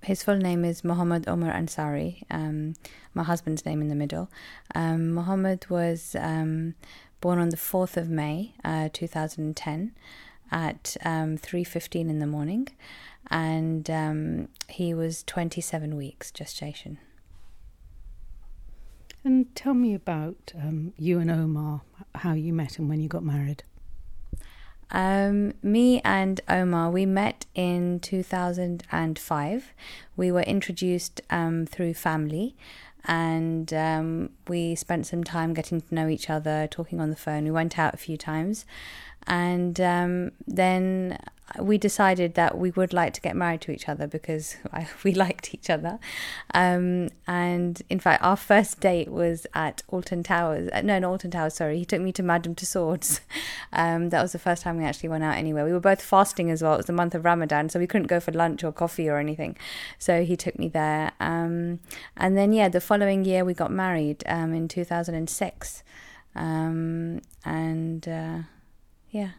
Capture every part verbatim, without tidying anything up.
his full name is Mohammed Omar Ansari. Um, my husband's name in the middle. Um, Mohammed was um, born on the fourth of May, uh, two thousand ten, at um, three fifteen in the morning, and um, he was twenty-seven weeks gestation. And tell me about um, you and Omar, how you met and when you got married. Um, me and Omar, we met in two thousand five. We were introduced um, through family, and um, we spent some time getting to know each other, talking on the phone. We went out a few times, and um, then we decided that we would like to get married to each other because I, we liked each other. Um, and in fact, our first date was at Alton Towers. Uh, no, not Alton Towers, sorry. He took me to Madame Tussauds. Um, that was the first time we actually went out anywhere. We were both fasting as well. It was the month of Ramadan, so we couldn't go for lunch or coffee or anything. So he took me there. Um, and then, yeah, the following year we got married um, in two thousand six. Um, and, uh, yeah.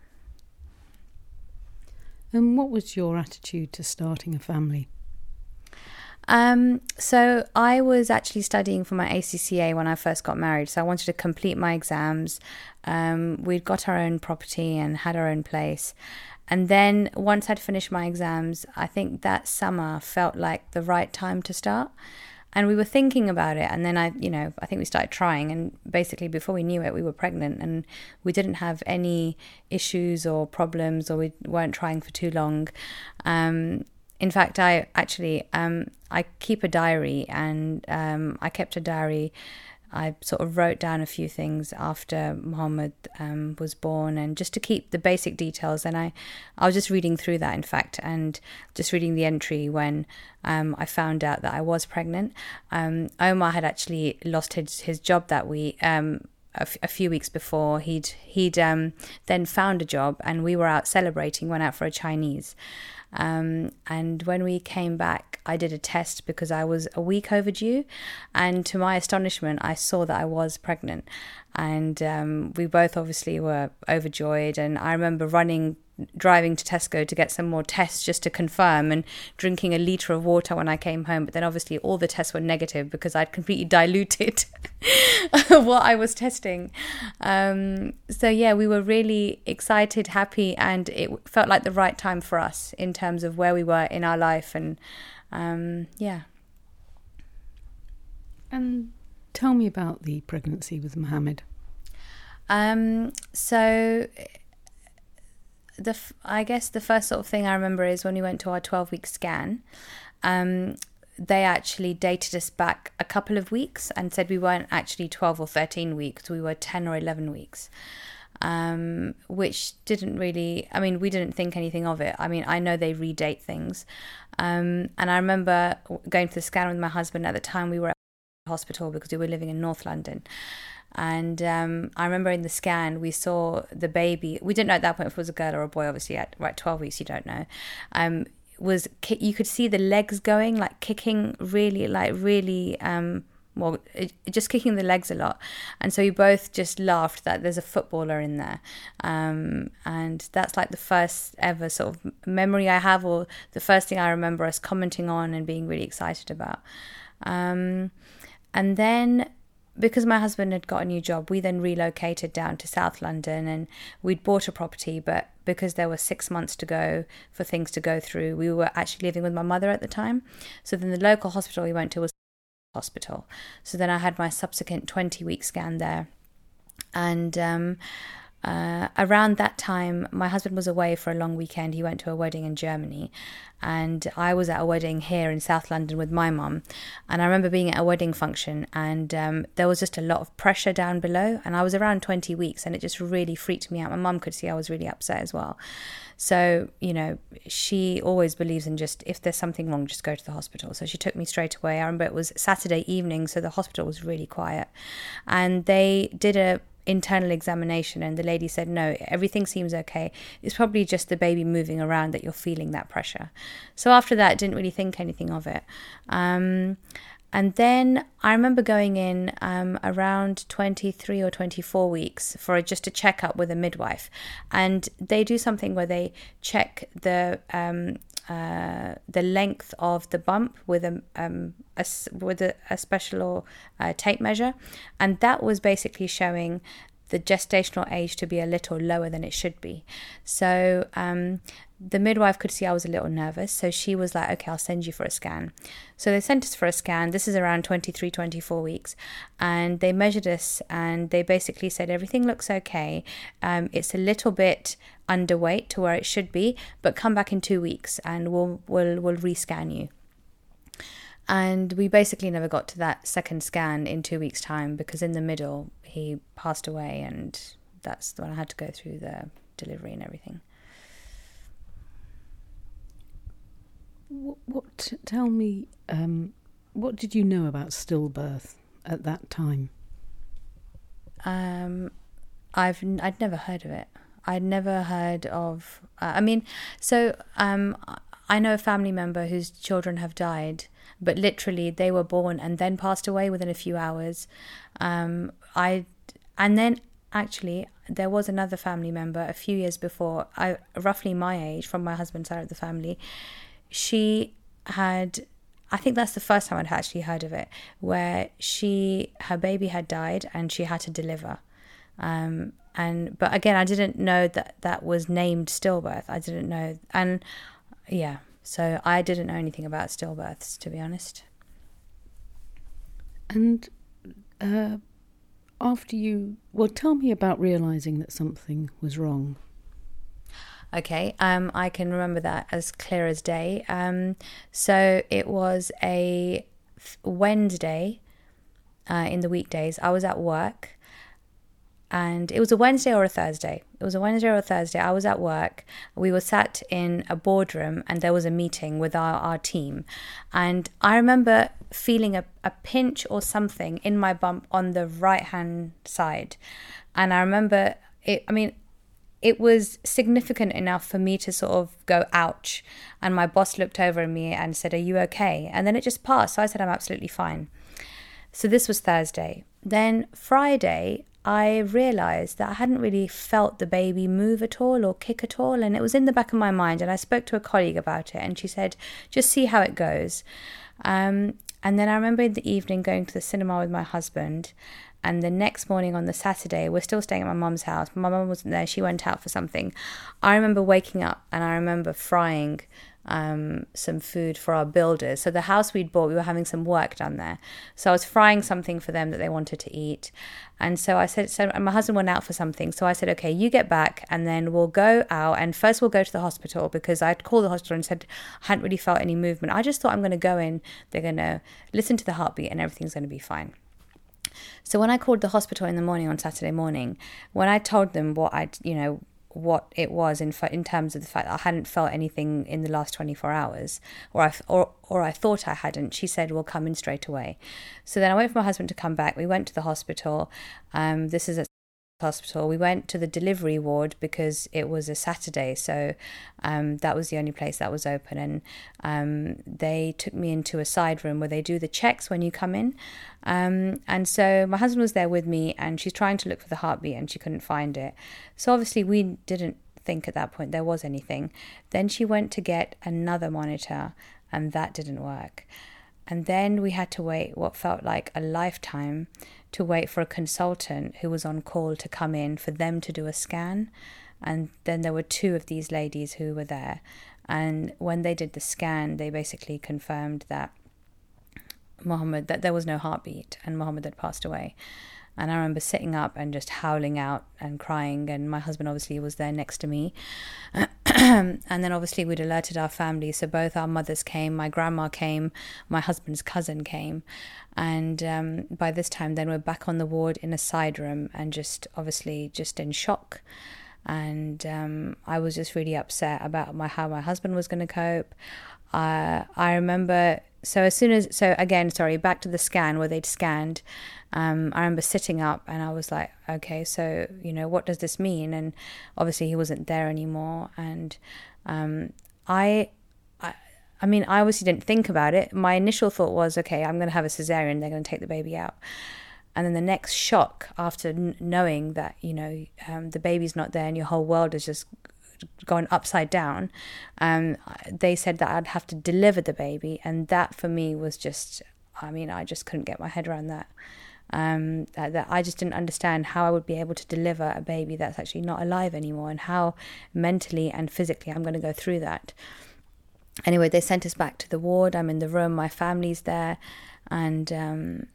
And what was your attitude to starting a family? Um, so I was actually studying for my A C C A when I first got married. So I wanted to complete my exams. Um, we'd got our own property and had our own place. And then once I'd finished my exams, I think that summer felt like the right time to start. And we were thinking about it, and then I, you know, I think we started trying, and basically before we knew it, we were pregnant, and we didn't have any issues or problems, or we weren't trying for too long. Um, in fact, I actually, um, I keep a diary, and um, I kept a diary. I sort of wrote down a few things after Mohammed um, was born, and just to keep the basic details. And I, I was just reading through that, in fact, and just reading the entry when um, I found out that I was pregnant. Um, Omar had actually lost his, his job that week. Um, a, f- a few weeks before, he'd he'd um, then found a job, and we were out celebrating. Went out for a Chinese. Um, and when we came back, I did a test because I was a week overdue, and to my astonishment, I saw that I was pregnant, and um, we both obviously were overjoyed. And I remember running, driving to Tesco to get some more tests just to confirm, and drinking a litre of water when I came home. But then obviously all the tests were negative because I'd completely diluted what I was testing. Um, so yeah, we were really excited, happy, and it felt like the right time for us in terms of where we were in our life. And um, yeah. And tell me about the pregnancy with Mohammed. Um, so the f- I guess the first sort of thing I remember is when we went to our twelve-week scan. Um, they actually dated us back a couple of weeks and said we weren't actually twelve or thirteen weeks, we were ten or eleven weeks. Um, which didn't really, I mean, we didn't think anything of it. I mean, I know they redate things. Um, and I remember going to the scan with my husband. At the time we were at the hospital because we were living in North London. And um, I remember in the scan, we saw the baby. We didn't know at that point if it was a girl or a boy. Obviously, at right, twelve weeks, you don't know. Um, was you could see the legs going, like kicking really, like really, um, well, it, just kicking the legs a lot. And so we both just laughed that there's a footballer in there. Um, and that's like the first ever sort of memory I have, or the first thing I remember us commenting on and being really excited about. Um, and then, because my husband had got a new job, we then relocated down to South London, and we'd bought a property, but because there were six months to go for things to go through, we were actually living with my mother at the time. So then the local hospital we went to was hospital. So then I had my subsequent twenty-week scan there. And um, uh, around that time, my husband was away for a long weekend. He went to a wedding in Germany. And I was at a wedding here in South London with my mum. And I remember being at a wedding function, and um, there was just a lot of pressure down below. And I was around twenty weeks, and it just really freaked me out. My mum could see I was really upset as well. So, you know, she always believes in just, if there's something wrong, just go to the hospital. So she took me straight away. I remember it was Saturday evening, so the hospital was really quiet. And they did a internal examination, and the lady said, no, everything seems okay. It's probably just the baby moving around that you're feeling that pressure. So after that, didn't really think anything of it. Um, and then I remember going in um, around twenty-three or twenty-four weeks for just a checkup with a midwife. And they do something where they check the um, uh, the length of the bump with a, um, a with a, a special uh, tape measure, and that was basically showing the gestational age to be a little lower than it should be. So um, the midwife could see I was a little nervous, so she was like, okay, I'll send you for a scan. So they sent us for a scan. This is around twenty-three, twenty-four weeks, and they measured us, and they basically said everything looks okay. Um, it's a little bit underweight to where it should be, but come back in two weeks and we'll we'll we'll rescan you. And we basically never got to that second scan in two weeks' time, because in the middle he passed away, and that's when I had to go through the delivery and everything. What, what tell me, um, what did you know about stillbirth at that time? Um, I've I'd never heard of it. I'd never heard of. Uh, I mean, so um, I know a family member whose children have died, but literally they were born and then passed away within a few hours. Um, I and then actually there was another family member a few years before, I roughly my age, from my husband's side of the family. She had, I think that's the first time I'd actually heard of it, where she her baby had died and she had to deliver. Um, and but again, I didn't know that that was named stillbirth. I didn't know, and yeah. So I didn't know anything about stillbirths, to be honest. And uh, after you... Well, tell me about realising that something was wrong. Okay, um, I can remember that as clear as day. Um, so it was a Wednesday uh, in the weekdays. I was at work. And it was a Wednesday or a Thursday. It was a Wednesday or a Thursday. I was at work. We were sat in a boardroom and there was a meeting with our, our team. And I remember feeling a, a pinch or something in my bump on the right-hand side. And I remember, it. I mean, it was significant enough for me to sort of go, ouch. And my boss looked over at me and said, are you okay? And then it just passed. So I said, I'm absolutely fine. So this was Thursday. Then Friday, I realised that I hadn't really felt the baby move at all or kick at all, and it was in the back of my mind, and I spoke to a colleague about it, and she said, just see how it goes. Um, and then I remember in the evening going to the cinema with my husband, and the next morning on the Saturday, we're still staying at my mum's house. My mum wasn't there, she went out for something. I remember waking up and I remember frying Um, some food for our builders. So the house we'd bought, we were having some work done there. So I was frying something for them that they wanted to eat. And so I said, so and my husband went out for something. So I said, okay, you get back and then we'll go out. And first we'll go to the hospital, because I'd called the hospital and said I hadn't really felt any movement. I just thought, I'm going to go in, they're going to listen to the heartbeat and everything's going to be fine. So when I called the hospital in the morning on Saturday morning, when I told them what I'd, you know, what it was in in terms of the fact that I hadn't felt anything in the last twenty-four hours, or I or or I thought I hadn't, she said, "Well, come in straight away." So then I wait for my husband to come back. We went to the hospital. Um, this is at hospital. We went to the delivery ward because it was a Saturday, so um, that was the only place that was open, and um, they took me into a side room where they do the checks when you come in, um, and so my husband was there with me, and she's trying to look for the heartbeat and she couldn't find it. So obviously we didn't think at that point there was anything. Then she went to get another monitor and that didn't work. And then we had to wait what felt like a lifetime to wait for a consultant who was on call to come in for them to do a scan. And then there were two of these ladies who were there. And when they did the scan, they basically confirmed that Mohammed, that there was no heartbeat and Mohammed had passed away. And I remember sitting up and just howling out and crying. And my husband obviously was there next to me. And then obviously we'd alerted our family. So both our mothers came, my grandma came, my husband's cousin came. And um, by this time then we're back on the ward in a side room and just obviously just in shock. And um, I was just really upset about my how my husband was going to cope. Uh, I remember, so as soon as, so again, sorry, back to the scan where they'd scanned, um, I remember sitting up and I was like, okay, so, you know, what does this mean? And obviously he wasn't there anymore. And um, I, I, I mean, I obviously didn't think about it. My initial thought was, okay, I'm going to have a cesarean, they're going to take the baby out. And then the next shock after n- knowing that, you know, um, the baby's not there and your whole world is just gone upside down. Um, they said that I'd have to deliver the baby, and that for me was just, I mean, I just couldn't get my head around that. Um, that, that I just didn't understand how I would be able to deliver a baby that's actually not alive anymore, and how mentally and physically I'm going to go through that. Anyway, they sent us back to the ward. I'm in the room, my family's there, and um,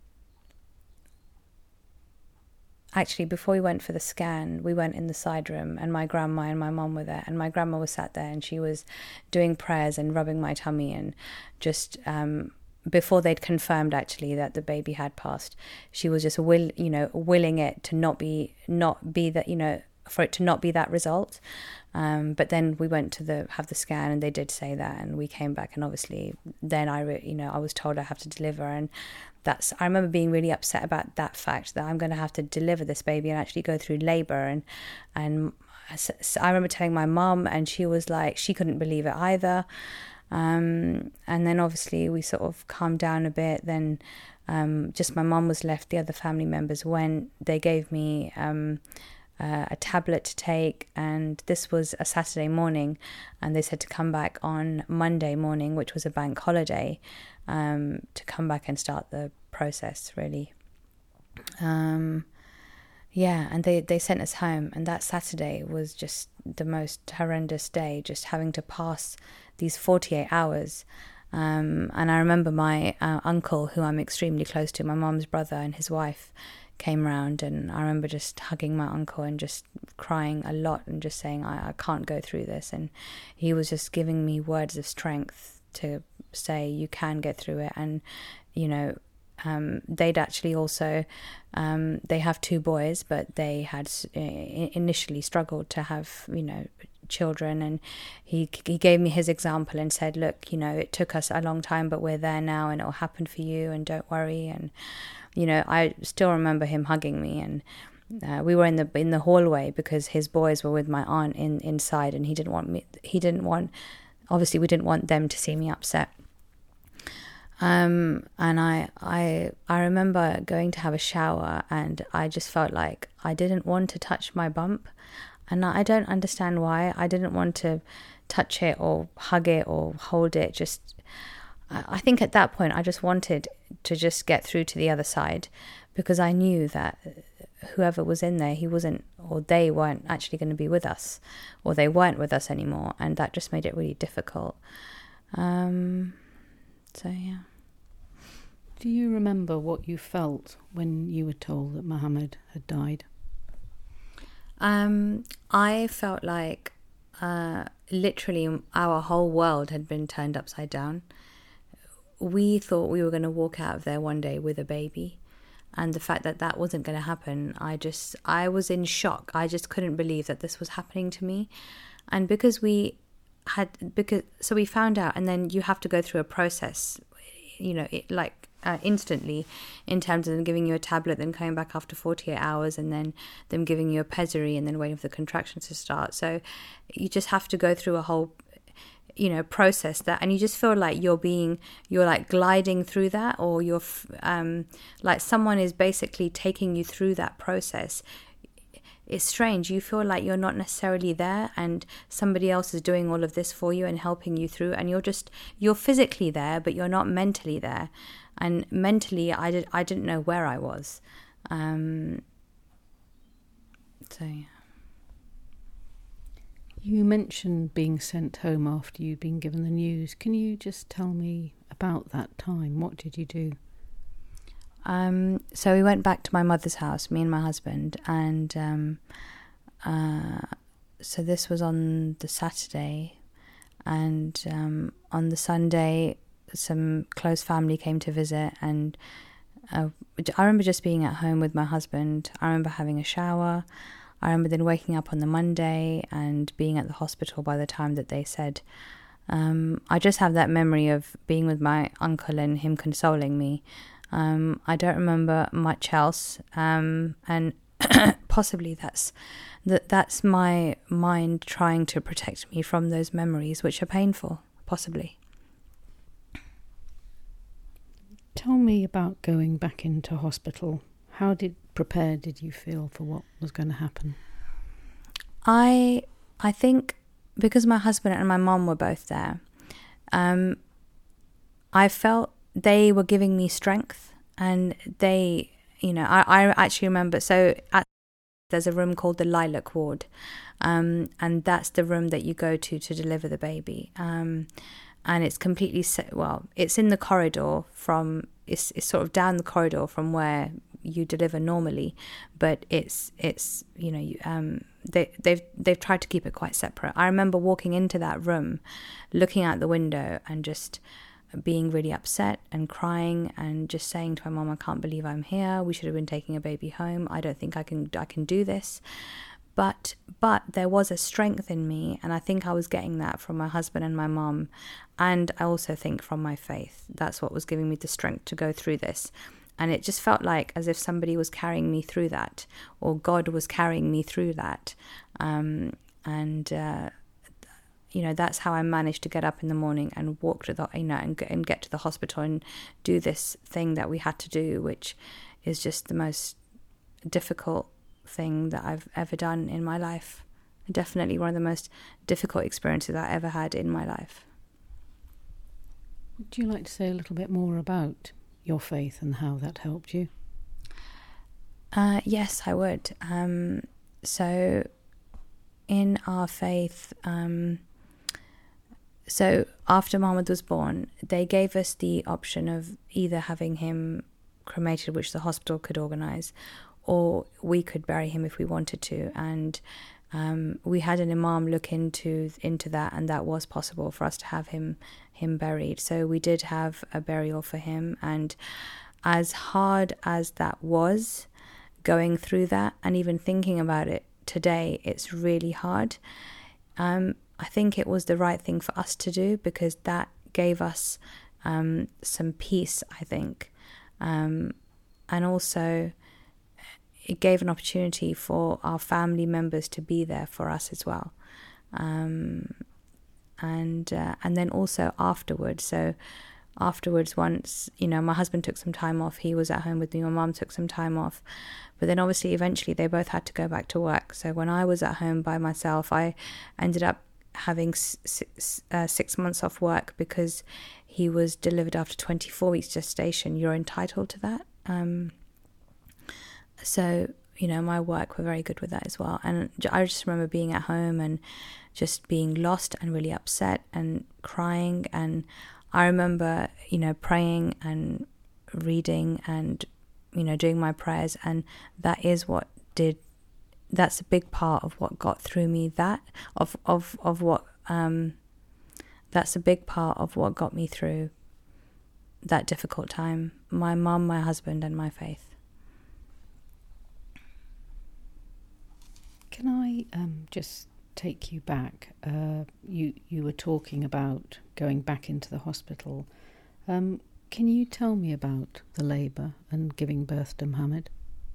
actually before we went for the scan, we went in the side room, and my grandma and my mum were there, and my grandma was sat there, and she was doing prayers and rubbing my tummy, and just um before they'd confirmed actually that the baby had passed, she was just will you know willing it to not be not be that you know for it to not be that result. Um, but then we went to the have the scan, and they did say that, and we came back, and obviously then I re, you know I was told I have to deliver, and that's I remember being really upset about that fact, that I'm going to have to deliver this baby and actually go through labour, and and so I remember telling my mum, and she was like, she couldn't believe it either. Um, and then obviously we sort of calmed down a bit. Then um, just my mum was left. The other family members went. They gave me um, uh, a tablet to take, and this was a Saturday morning, and they said to come back on Monday morning, which was a bank holiday, um, to come back and start the process, really. Um, yeah, and they, they sent us home, and that Saturday was just the most horrendous day, just having to pass these forty-eight hours. Um, and I remember my uh, uncle, who I'm extremely close to, my mum's brother and his wife, came round, and I remember just hugging my uncle and just crying a lot and just saying, I, I can't go through this. And he was just giving me words of strength to say, you can get through it. And, you know, um, they'd actually also, um, they have two boys, but they had uh, initially struggled to have, you know, children, and he he gave me his example and said, look, you know, it took us a long time, but we're there now, and it'll happen for you, and don't worry. And you know, I still remember him hugging me, and uh, we were in the in the hallway because his boys were with my aunt in inside, and he didn't want me he didn't want obviously we didn't want them to see me upset. Um, and I, I, I remember going to have a shower, and I just felt like I didn't want to touch my bump. And I don't understand why. I didn't want to touch it or hug it or hold it. Just, I think at that point I just wanted to just get through to the other side, because I knew that whoever was in there, he wasn't, or they weren't actually going to be with us, or they weren't with us anymore. And that just made it really difficult. Um, so, yeah. Do you remember what you felt when you were told that Mohammed had died? Um, I felt like uh, literally our whole world had been turned upside down. We thought we were going to walk out of there one day with a baby, and the fact that that wasn't going to happen, I just, I was in shock. I just couldn't believe that this was happening to me. And because we had, because, so we found out, and then you have to go through a process, you know, it like, Uh, instantly, in terms of them giving you a tablet, then coming back after forty-eight hours, and then them giving you a pessary, and then waiting for the contractions to start. So you just have to go through a whole, you know, process that, and you just feel like you're being, you're like gliding through that, or you're um, like someone is basically taking you through that process. It's strange. You feel like you're not necessarily there, and somebody else is doing all of this for you and helping you through, and you're just, you're physically there, but you're not mentally there. And mentally, I, did, I didn't know where I was. Um, so, yeah. You mentioned being sent home after you'd been given the news. Can you just tell me about that time? What did you do? Um, so we went back to my mother's house, me and my husband. And um, uh, so this was on the Saturday. And um, on the Sunday, some close family came to visit, and uh, I remember just being at home with my husband. I remember having a shower. I remember then waking up on the Monday and being at the hospital by the time that they said. Um, I just have that memory of being with my uncle and him consoling me. Um, I don't remember much else, um, and possibly that's that that's my mind trying to protect me from those memories, which are painful, possibly. Tell me about going back into hospital. How did prepared did you feel for what was going to happen? I I think because my husband and my mom were both there, um, I felt they were giving me strength, and they, you know, I, I actually remember, so at, there's a room called the Lilac Ward, um, and that's the room that you go to to deliver the baby. Um, and it's completely, set, well, it's in the corridor from, it's, it's sort of down the corridor from where you deliver normally, but it's, it's you know, you, um, they, they've, they've tried to keep it quite separate. I remember walking into that room, looking out the window and just being really upset and crying and just saying to my mom, I can't believe I'm here. We should have been taking a baby home. I don't think I can I can do this. But but there was a strength in me, and I think I was getting that from my husband and my mom, and I also think from my faith. That's what was giving me the strength to go through this. And it just felt like as if somebody was carrying me through that, or God was carrying me through that. Um, and uh you know, that's how I managed to get up in the morning and walk to the, you know, and, and get to the hospital and do this thing that we had to do, which is just the most difficult thing that I've ever done in my life. Definitely one of the most difficult experiences I ever had in my life. Would you like to say a little bit more about your faith and how that helped you? Uh, yes, I would. Um, so in our faith, um, so after Mohammed was born, they gave us the option of either having him cremated, which the hospital could organise, or we could bury him if we wanted to. And um, we had an imam look into into that, and that was possible for us to have him him buried. So we did have a burial for him, and as hard as that was, going through that and even thinking about it today, it's really hard. Um, I think it was the right thing for us to do, because that gave us um, some peace, I think. Um, and also it gave an opportunity for our family members to be there for us as well. Um, and uh, and then also afterwards, so afterwards once, you know, my husband took some time off, he was at home with me, my mum took some time off, but then obviously eventually they both had to go back to work. So when I was at home by myself, I ended up having six, uh, six months off work, because he was delivered after twenty-four weeks gestation. You're entitled to that. Um, so, you know, my work were very good with that as well. And I just remember being at home and just being lost and really upset and crying. And I remember, you know, praying and reading and, you know, doing my prayers. And that is what did that's a big part of what got through me, that of of of what um that's a big part of what got me through that difficult time. My mum, my husband, and my faith. Can I um just take you back? Uh you you were talking about going back into the hospital. Um can you tell me about the labour and giving birth to Mohammed?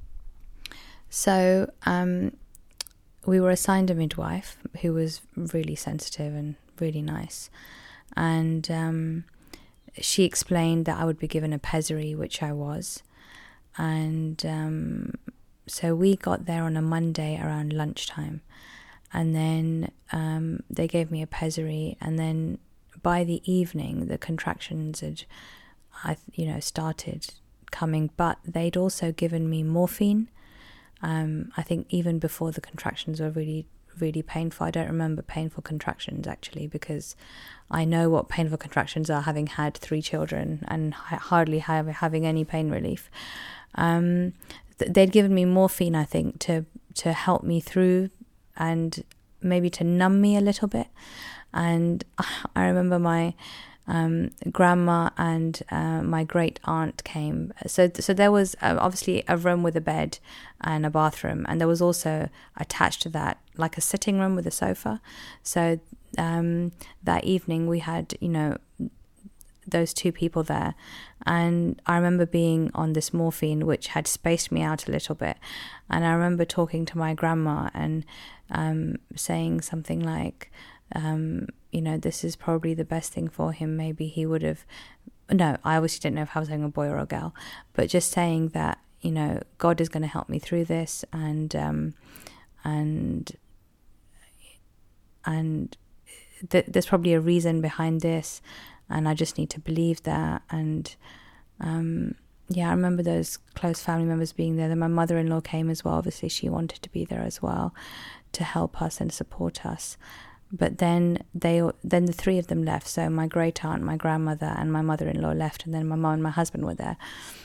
So um, we were assigned a midwife who was really sensitive and really nice. And um, she explained that I would be given a pessary, which I was. And um, so we got there on a Monday around lunchtime. And then um, they gave me a pessary. And then by the evening, the contractions had, I, you know, started coming. But they'd also given me morphine. Um, I think even before the contractions were really, really painful. I don't remember painful contractions actually, because I know what painful contractions are, having had three children and hardly have, having any pain relief. Um, th- they'd given me morphine, I think, to to help me through and maybe to numb me a little bit. And I remember my Um, grandma and uh, my great aunt came. So, so there was uh, obviously a room with a bed and a bathroom, and there was also attached to that like a sitting room with a sofa. So um, that evening we had, you know, those two people there, and I remember being on this morphine, which had spaced me out a little bit. And I remember talking to my grandma and um, saying something like, Um, you know, this is probably the best thing for him. Maybe he would have, no, I obviously didn't know if I was having a boy or a girl, but just saying that, you know, God is going to help me through this. And, um, and and th- there's probably a reason behind this, and I just need to believe that. And um, yeah, I remember those close family members being there. Then my mother-in-law came as well. Obviously, she wanted to be there as well to help us and support us. But then they, then the three of them left. So my great aunt, my grandmother, and my mother-in-law left, and then my mum and my husband were there,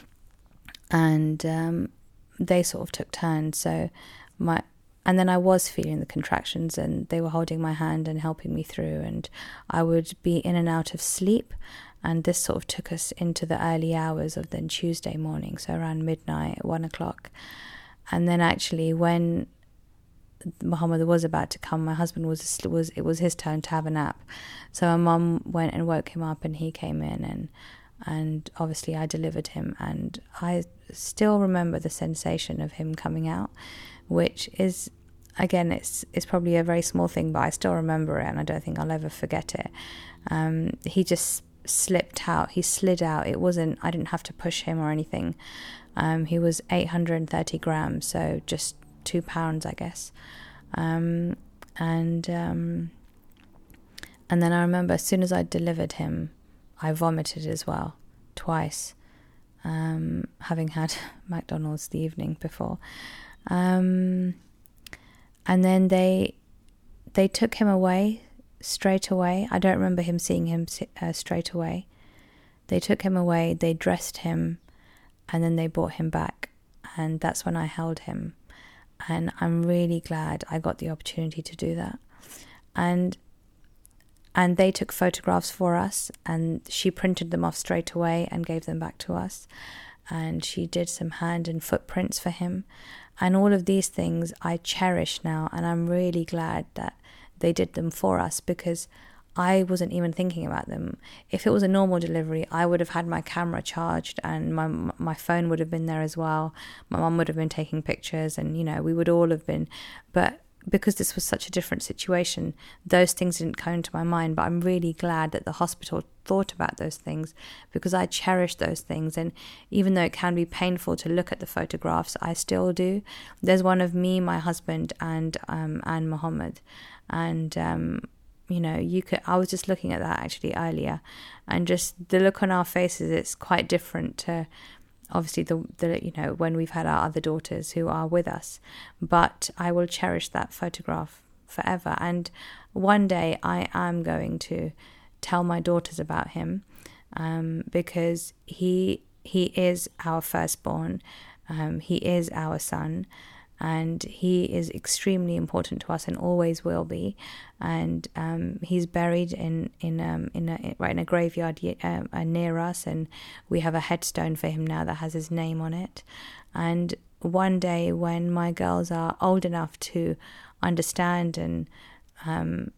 and um, they sort of took turns. So my, and then I was feeling the contractions, and they were holding my hand and helping me through, and I would be in and out of sleep, and this sort of took us into the early hours of then Tuesday morning, so around midnight, one o'clock, and then actually when Muhammad was about to come, my husband was was it was his turn to have a nap, so my mum went and woke him up, and he came in, and and obviously I delivered him, and I still remember the sensation of him coming out, which is, again, it's it's probably a very small thing, but I still remember it, and I don't think I'll ever forget it. Um, he just slipped out, he slid out. It wasn't, I didn't have to push him or anything. Um, he was eight hundred thirty grams, so just two pounds, I guess. Um, and um, and then I remember as soon as I delivered him, I vomited as well, twice, um, having had McDonald's the evening before. Um, and then they they took him away straight away. I don't remember him seeing him uh, straight away. They took him away, they dressed him, and then they brought him back. And that's when I held him. And I'm really glad I got the opportunity to do that. And and they took photographs for us, and she printed them off straight away and gave them back to us. And she did some hand and footprints for him. And all of these things I cherish now, and I'm really glad that they did them for us, because I wasn't even thinking about them. If it was a normal delivery, I would have had my camera charged, and my my phone would have been there as well. My mum would have been taking pictures, and, you know, we would all have been. But because this was such a different situation, those things didn't come into my mind. But I'm really glad that the hospital thought about those things, because I cherish those things. And even though it can be painful to look at the photographs, I still do. There's one of me, my husband, and um and Muhammad, and um you know, you could, I was just looking at that actually earlier, and just the look on our faces, it's quite different to obviously the, the you know, when we've had our other daughters who are with us. But I will cherish that photograph forever. And one day I am going to tell my daughters about him, um, because he he is our firstborn, um, he is our son, and he is extremely important to us and always will be. And um, he's buried in in um, in a, right in a graveyard uh, near us, and we have a headstone for him now that has his name on it. And one day when my girls are old enough to understand and um,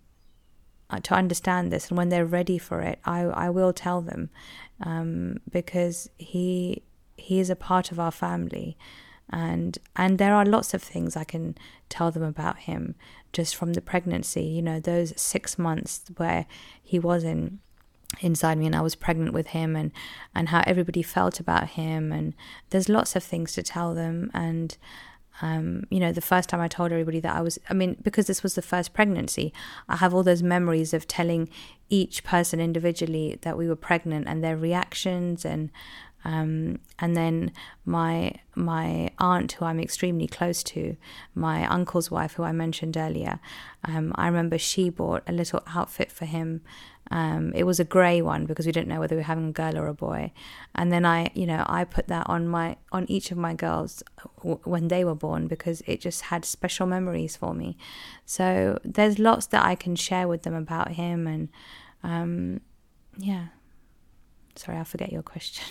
to understand this, and when they're ready for it, I I will tell them, um, because he he is a part of our family. And and there are lots of things I can tell them about him just from the pregnancy, you know, those six months where he was in inside me and I was pregnant with him, and, and how everybody felt about him. And there's lots of things to tell them. And, um, you know, the first time I told everybody that I was, I mean, because this was the first pregnancy, I have all those memories of telling each person individually that we were pregnant and their reactions. And Um, and then my my aunt, who I'm extremely close to, my uncle's wife, who I mentioned earlier, um, I remember she bought a little outfit for him. Um, it was a grey one because we didn't know whether we were having a girl or a boy. And then I, you know, I put that on my on each of my girls w- when they were born, because it just had special memories for me. So there's lots that I can share with them about him. And um, yeah, sorry, I forget your question.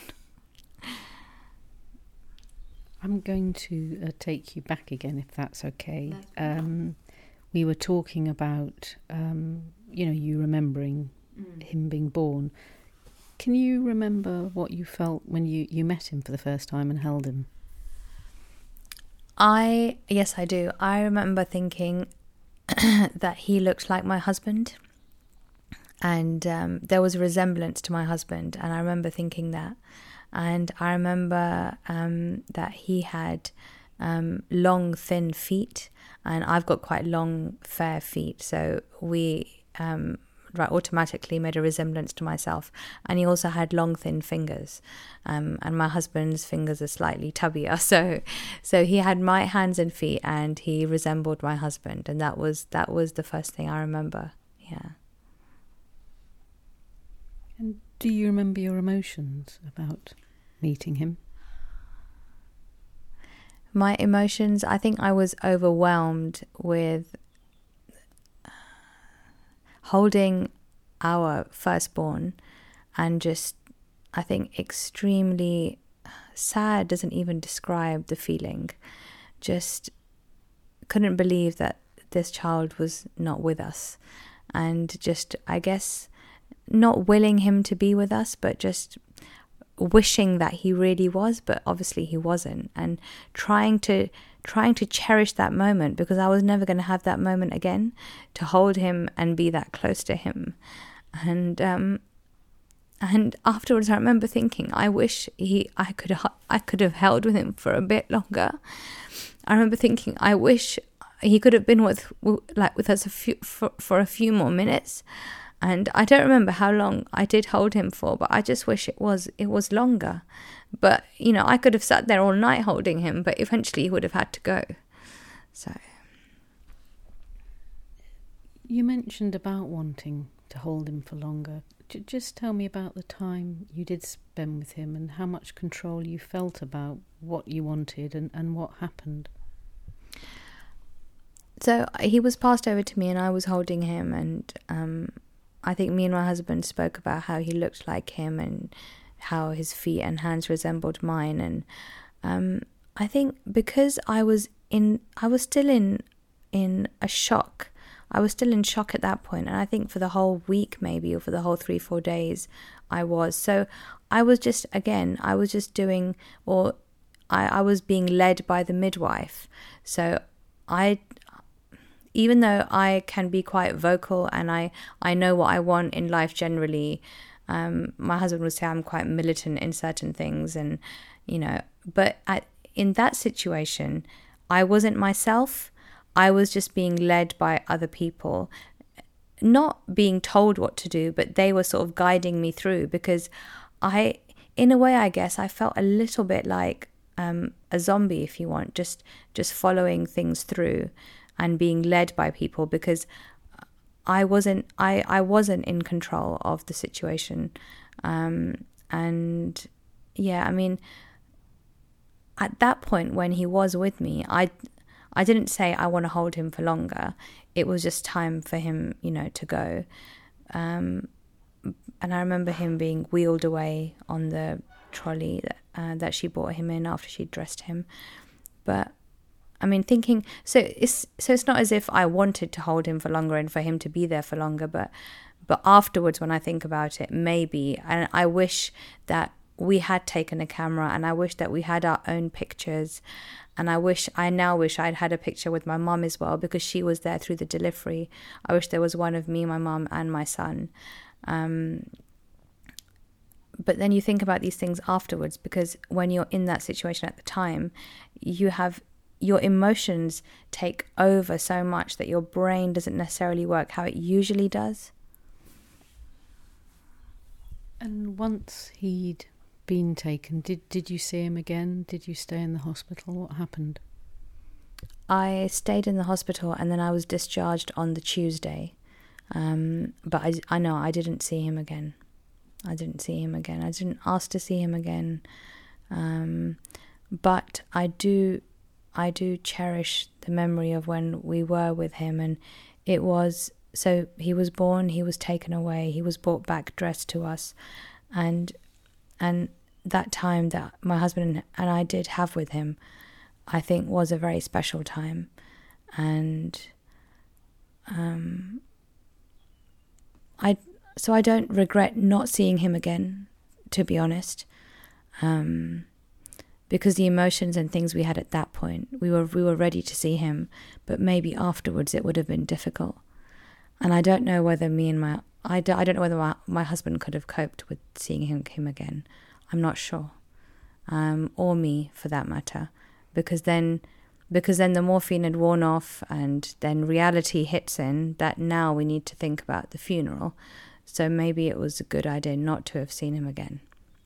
I'm going to uh, take you back again, if that's okay. Um, we were talking about, um, you know, you remembering mm. him being born. Can you remember what you felt when you, you met him for the first time and held him? I, yes, I do. I remember thinking that he looked like my husband, and um, there was a resemblance to my husband, and I remember thinking that. And I remember um, that he had um, long, thin feet, and I've got quite long, fair feet. So we um, right, automatically made a resemblance to myself. And he also had long, thin fingers, um, and my husband's fingers are slightly tubbier. So, so he had my hands and feet, and he resembled my husband, and that was that was the first thing I remember. Yeah. And do you remember your emotions about meeting him? My emotions, I think I was overwhelmed with holding our firstborn, and just, I think, extremely sad doesn't even describe the feeling. Just couldn't believe that this child was not with us, and just, I guess, not willing him to be with us, but just wishing that he really was, but obviously he wasn't, and trying to trying to cherish that moment, because I was never going to have that moment again, to hold him and be that close to him. And um and afterwards I remember thinking, I wish he I could I could have held with him for a bit longer. I remember thinking, I wish he could have been with like with us a few for, for a few more minutes. And I don't remember how long I did hold him for, but I just wish it was it was longer. But, you know, I could have sat there all night holding him, but eventually he would have had to go. So. You mentioned about wanting to hold him for longer. J- just tell me about the time you did spend with him, and how much control you felt about what you wanted and, and what happened. So he was passed over to me, and I was holding him, and um, I think me and my husband spoke about how he looked like him and how his feet and hands resembled mine. And um, I think because I was in, I was still in, in a shock. I was still in shock at that point, and I think for the whole week, maybe, or for the whole three, four days, I was. So I was just, again, I was just doing, or I, I was being led by the midwife. So I. Even though I can be quite vocal and I, I know what I want in life generally, um, my husband would say I'm quite militant in certain things, and, you know, but I, in that situation, I wasn't myself. I was just being led by other people, not being told what to do, but they were sort of guiding me through, because I, in a way, I guess, I felt a little bit like um, a zombie, if you want, just just following things through and being led by people, because I wasn't I, I wasn't in control of the situation. Um, and yeah, I mean, at that point when he was with me, I I didn't say I want to hold him for longer. It was just time for him, you know, to go. Um, and I remember him being wheeled away on the trolley that, uh, that she brought him in after she'd dressed him. But I mean, thinking, so it's so it's not as if I wanted to hold him for longer and for him to be there for longer, but but afterwards, when I think about it, maybe, and I wish that we had taken a camera, and I wish that we had our own pictures, and I wish, I now wish I'd had a picture with my mum as well, because she was there through the delivery. I wish there was one of me, my mum, and my son. Um, but then you think about these things afterwards, because when you're in that situation at the time, you have your emotions take over so much that your brain doesn't necessarily work how it usually does. And once he'd been taken, did did you see him again? Did you stay in the hospital? What happened? I stayed in the hospital, and then I was discharged on the Tuesday. Um, but I, I know I didn't see him again. I didn't see him again. I didn't ask to see him again. Um, but I do... I do cherish the memory of when we were with him, and it was, so he was born, he was taken away, he was brought back dressed to us, and and that time that my husband and I did have with him, I think was a very special time. And um, I so I don't regret not seeing him again, to be honest. Um Because the emotions and things we had at that point, we were we were ready to see him, but maybe afterwards it would have been difficult. And I don't know whether me and my I don't, I don't know whether my, my husband could have coped with seeing him him again. I'm not sure, um, or me for that matter, because then because then the morphine had worn off, and then reality hits in that now we need to think about the funeral. So maybe it was a good idea not to have seen him again.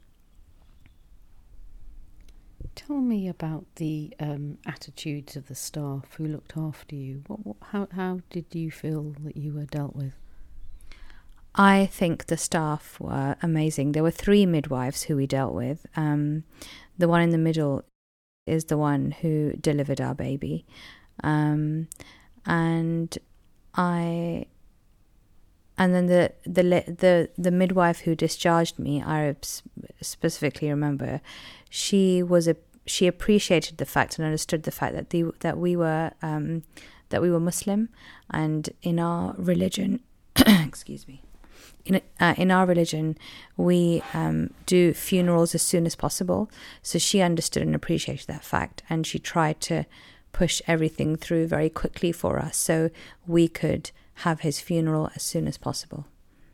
Tell me about the um, attitudes of the staff who looked after you. What, what, how, how did you feel that you were dealt with? I think the staff were amazing. There were three midwives who we dealt with. Um, the one in the middle is the one who delivered our baby. Um, and I... And then the, the the the midwife who discharged me, I specifically remember, she was a she appreciated the fact and understood the fact that the that we were um, that we were Muslim, and in our religion, excuse me, in uh, in our religion, we um, do funerals as soon as possible. So she understood and appreciated that fact, and she tried to push everything through very quickly for us, so we could have his funeral as soon as possible.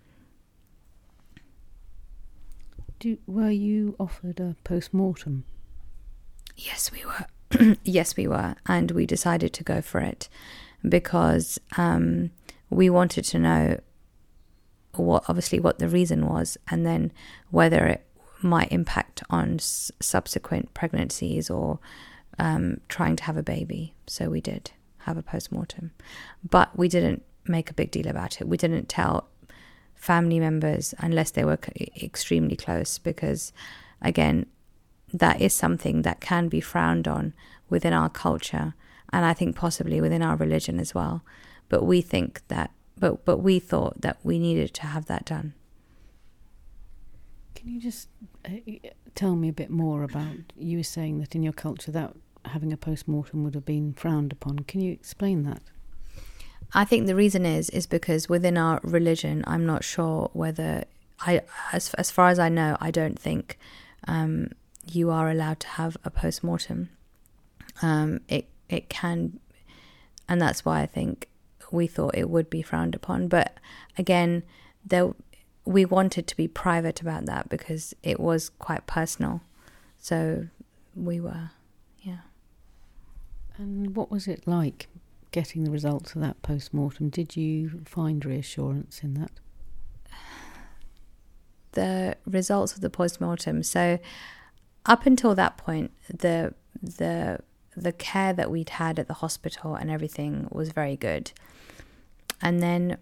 Do, were you offered a post-mortem? Yes, we were. Yes, we were. And we decided to go for it because um, we wanted to know what, obviously, what the reason was, and then whether it might impact on s- subsequent pregnancies or um, trying to have a baby. So we did have a post-mortem. But we didn't make a big deal about it. We didn't tell family members unless they were extremely close, because again, that is something that can be frowned on within our culture, and I think possibly within our religion as well. But we think that but but we thought that we needed to have that done. Can you just uh, tell me a bit more about, you were saying that in your culture that having a post-mortem would have been frowned upon. Can you explain that? I think the reason is is because within our religion, I'm not sure whether I, as as far as I know, I don't think um, you are allowed to have a post-mortem. Um, it it can, and that's why I think we thought it would be frowned upon. But again, there we wanted to be private about that because it was quite personal. So we were, yeah. And what was it like getting the results of that post-mortem? Did you find reassurance in that? The results of the post-mortem. So up until that point, the the the care that we'd had at the hospital and everything was very good. And then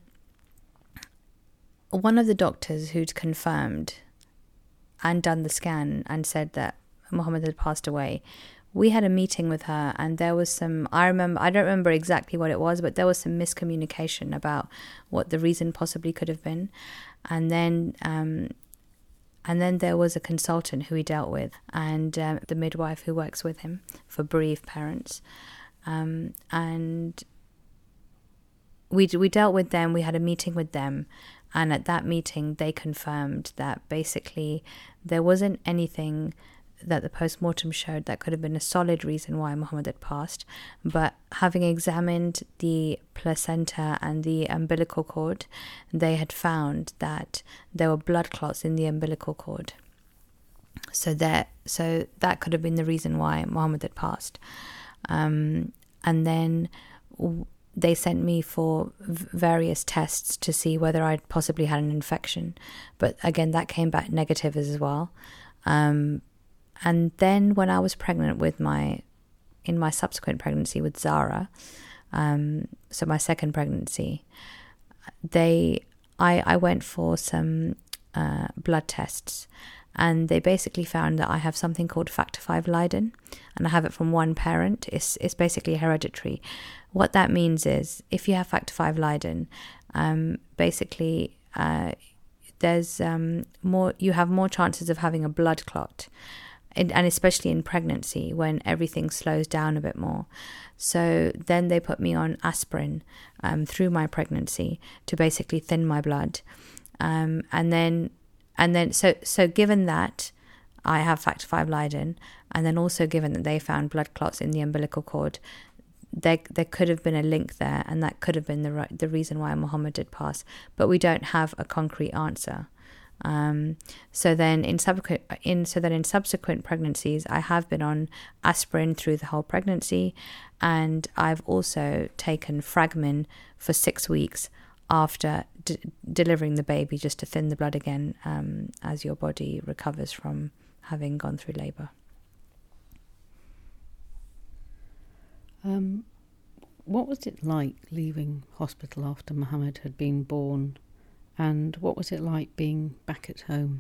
one of the doctors who'd confirmed and done the scan and said that Mohammed had passed away, we had a meeting with her, and there was some, I remember, I don't remember exactly what it was, but there was some miscommunication about what the reason possibly could have been. And then, um, and then there was a consultant who he dealt with, and um, the midwife who works with him for bereaved parents. Um, and we we dealt with them, we had a meeting with them, and at that meeting they confirmed that basically there wasn't anything that the post-mortem showed that could have been a solid reason why Mohammed had passed, but having examined the placenta and the umbilical cord, they had found that there were blood clots in the umbilical cord. So that so that could have been the reason why Mohammed had passed. Um, and then w- they sent me for v- various tests to see whether I'd possibly had an infection, but again that came back negative as well. Um, And then when I was pregnant with my, in my subsequent pregnancy with Zara, um, so my second pregnancy, they, I, I went for some uh, blood tests, and they basically found that I have something called factor five Leiden, and I have it from one parent. It's it's basically hereditary. What that means is, if you have factor five Leiden, um, basically uh, there's um, more, you have more chances of having a blood clot. And especially in pregnancy when everything slows down a bit more. So then they put me on aspirin um, through my pregnancy to basically thin my blood. Um, and then, and then, so so given that I have factor five Leiden, and then also given that they found blood clots in the umbilical cord, there there could have been a link there, and that could have been the right, the reason why Mohammed did pass. But we don't have a concrete answer. Um, so then in subsequent in so then in subsequent pregnancies, I have been on aspirin through the whole pregnancy, and I've also taken Fragmin for six weeks after d- delivering the baby, just to thin the blood again, um, as your body recovers from having gone through labour. Um, what was it like leaving hospital after Mohammed had been born? And what was it like being back at home?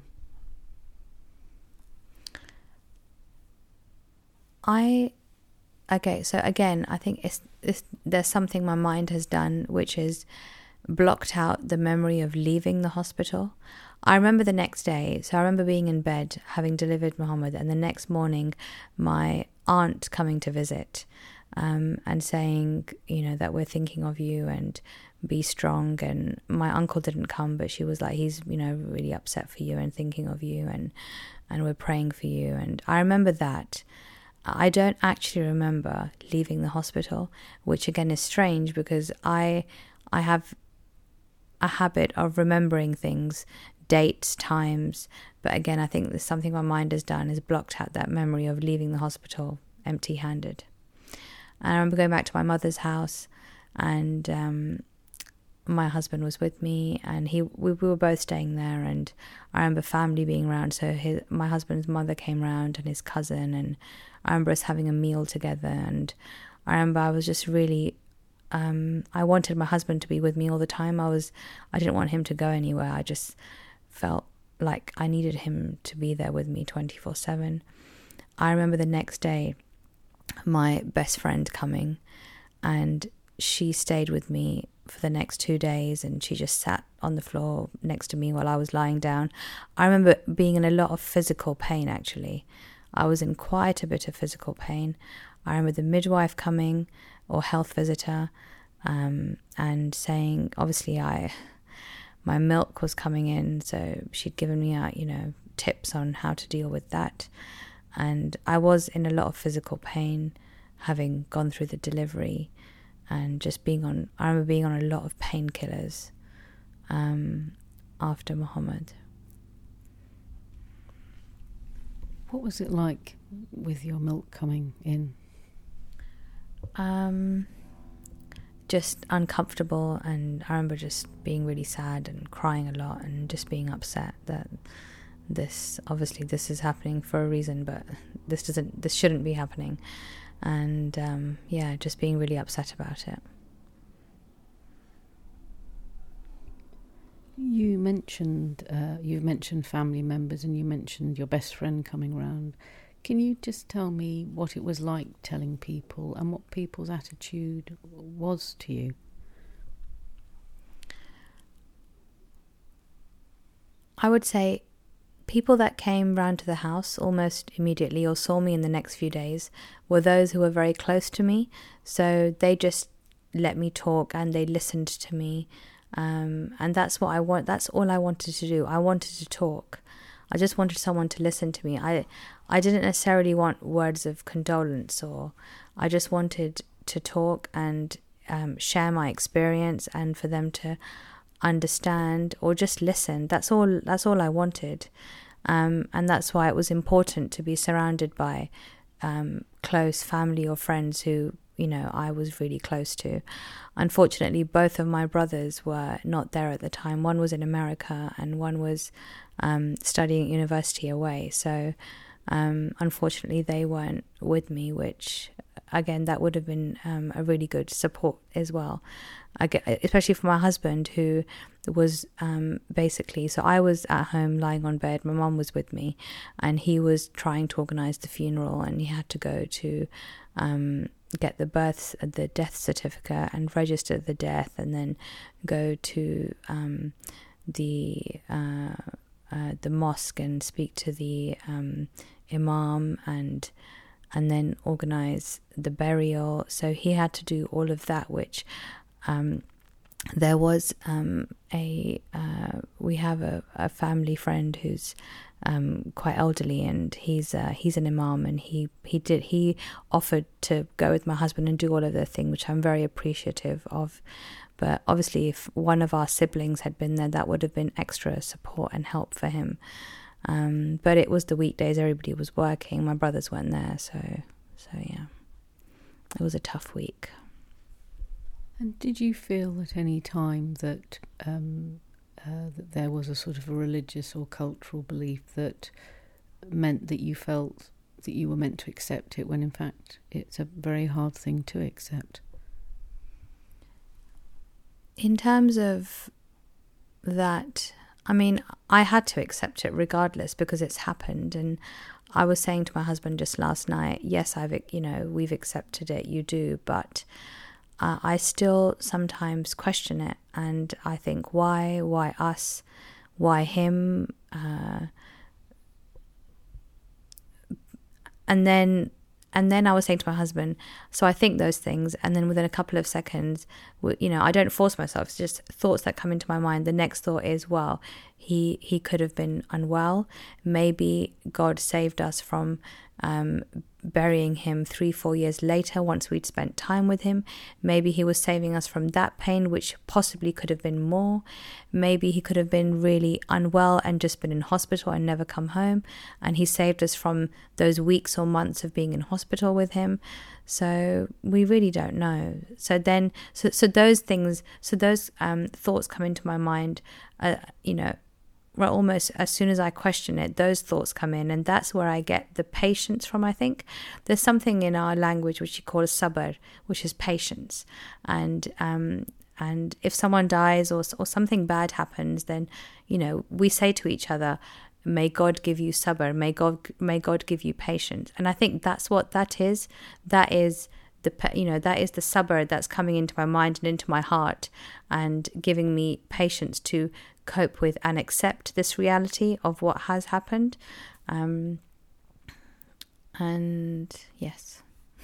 I, okay, so again, I think it's, it's there's something my mind has done, which is blocked out the memory of leaving the hospital. I remember the next day, so I remember being in bed, having delivered Mohammed, and the next morning, my aunt coming to visit, um, and saying, you know, that we're thinking of you and be strong. And my uncle didn't come, but she was like, he's, you know, really upset for you and thinking of you, and and we're praying for you. And I remember that. I don't actually remember leaving the hospital, which again is strange because I I have a habit of remembering things, dates, times, but again I think there's something my mind has done is blocked out that memory of leaving the hospital empty-handed. And I remember going back to my mother's house, and um, my husband was with me, and he we, we were both staying there, and I remember family being around. So his, my husband's mother came round and his cousin, and I remember us having a meal together. And I remember I was just really um, I wanted my husband to be with me all the time. I was I didn't want him to go anywhere. I just felt like I needed him to be there with me twenty-four seven. I remember the next day my best friend coming, and she stayed with me for the next two days, and she just sat on the floor next to me while I was lying down. I remember being in a lot of physical pain, actually. I was in quite a bit of physical pain. I remember the midwife coming, or health visitor, um, and saying, obviously I, my milk was coming in, so she'd given me out, you know, tips on how to deal with that. And I was in a lot of physical pain, having gone through the delivery, and just being on, I remember being on a lot of painkillers um, after Mohammed. What was it like with your milk coming in? Um, just uncomfortable, and I remember just being really sad and crying a lot and just being upset that this, obviously this is happening for a reason, but this doesn't, this shouldn't be happening. And um, yeah, just being really upset about it. You mentioned uh, you mentioned family members, and you mentioned your best friend coming round. Can you just tell me what it was like telling people, and what people's attitude was to you? I would say people that came round to the house almost immediately, or saw me in the next few days, were those who were very close to me. So they just let me talk, and they listened to me. Um, and that's what I want. That's all I wanted to do. I wanted to talk. I just wanted someone to listen to me. I, I didn't necessarily want words of condolence, or I just wanted to talk and um, share my experience, and for them to understand or just listen. That's all. That's all I wanted, um, and that's why it was important to be surrounded by um, close family or friends who, you know, I was really close to. Unfortunately, both of my brothers were not there at the time. One was in America, and one was um, studying at university away. So, um, unfortunately, they weren't with me, which, again, that would have been um, a really good support as well. I get, especially for my husband, who was um, basically, so I was at home lying on bed, my mum was with me, and he was trying to organise the funeral, and he had to go to um, get the birth, the death certificate, and register the death, and then go to um, the uh, uh, the mosque and speak to the um, imam, and and then organise the burial. So he had to do all of that, which um, there was um, a uh, we have a, a family friend who's um, quite elderly, and he's uh, he's an imam, and he he did he offered to go with my husband and do all of the thing, which I'm very appreciative of. But obviously, if one of our siblings had been there, that would have been extra support and help for him. Um, but it was the weekdays, everybody was working. My brothers weren't there, so so yeah, it was a tough week. And did you feel at any time that um, uh, that there was a sort of a religious or cultural belief that meant that you felt that you were meant to accept it, when in fact it's a very hard thing to accept? In terms of that, I mean, I had to accept it regardless because it's happened. And I was saying to my husband just last night, yes, I've, you know, we've accepted it, you do, but uh, I still sometimes question it. And I think, why, why us, why him? Uh, and then And then I was saying to my husband, so I think those things, and then within a couple of seconds, you know, I don't force myself. It's just thoughts that come into my mind. The next thought is, well, he he could have been unwell. Maybe God saved us from um, burying him three, four years later once we'd spent time with him. Maybe he was saving us from that pain, which possibly could have been more. Maybe he could have been really unwell and just been in hospital and never come home, and he saved us from those weeks or months of being in hospital with him. So we really don't know. So then, so so those things, so those um, thoughts come into my mind, uh, you know, well, almost as soon as I question it, those thoughts come in, and that's where I get the patience from, I think. There's something in our language which you call sabr, which is patience. And um, and if someone dies or or something bad happens, then, you know, we say to each other, may God give you sabr, may God, may God give you patience. And I think that's what that is. That is the, you know, that is the sabr that's coming into my mind and into my heart and giving me patience to cope with and accept this reality of what has happened. Um, and yes.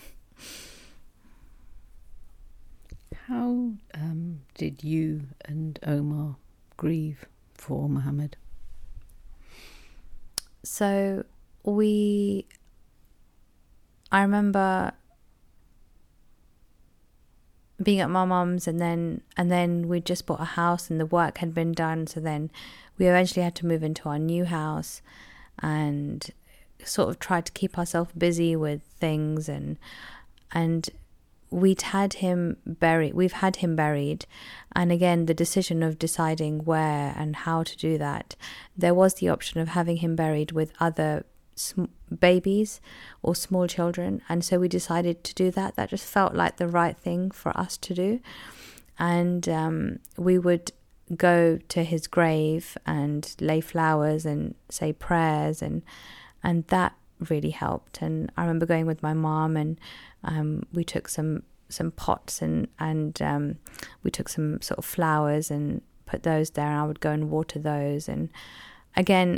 How um, did you and Omar grieve for Mohammed? So we, I remember being at my mum's, and then and then we just bought a house and the work had been done, so then we eventually had to move into our new house and sort of tried to keep ourselves busy with things, and and we'd had him buried we've had him buried and again the decision of deciding where and how to do that, there was the option of having him buried with other sm- babies or small children, and so we decided to do that. That just felt like the right thing for us to do. And um, we would go to his grave and lay flowers and say prayers, and and that really helped. And I remember going with my mom, and um, we took some some pots and and um, we took some sort of flowers and put those there, and I would go and water those. And again,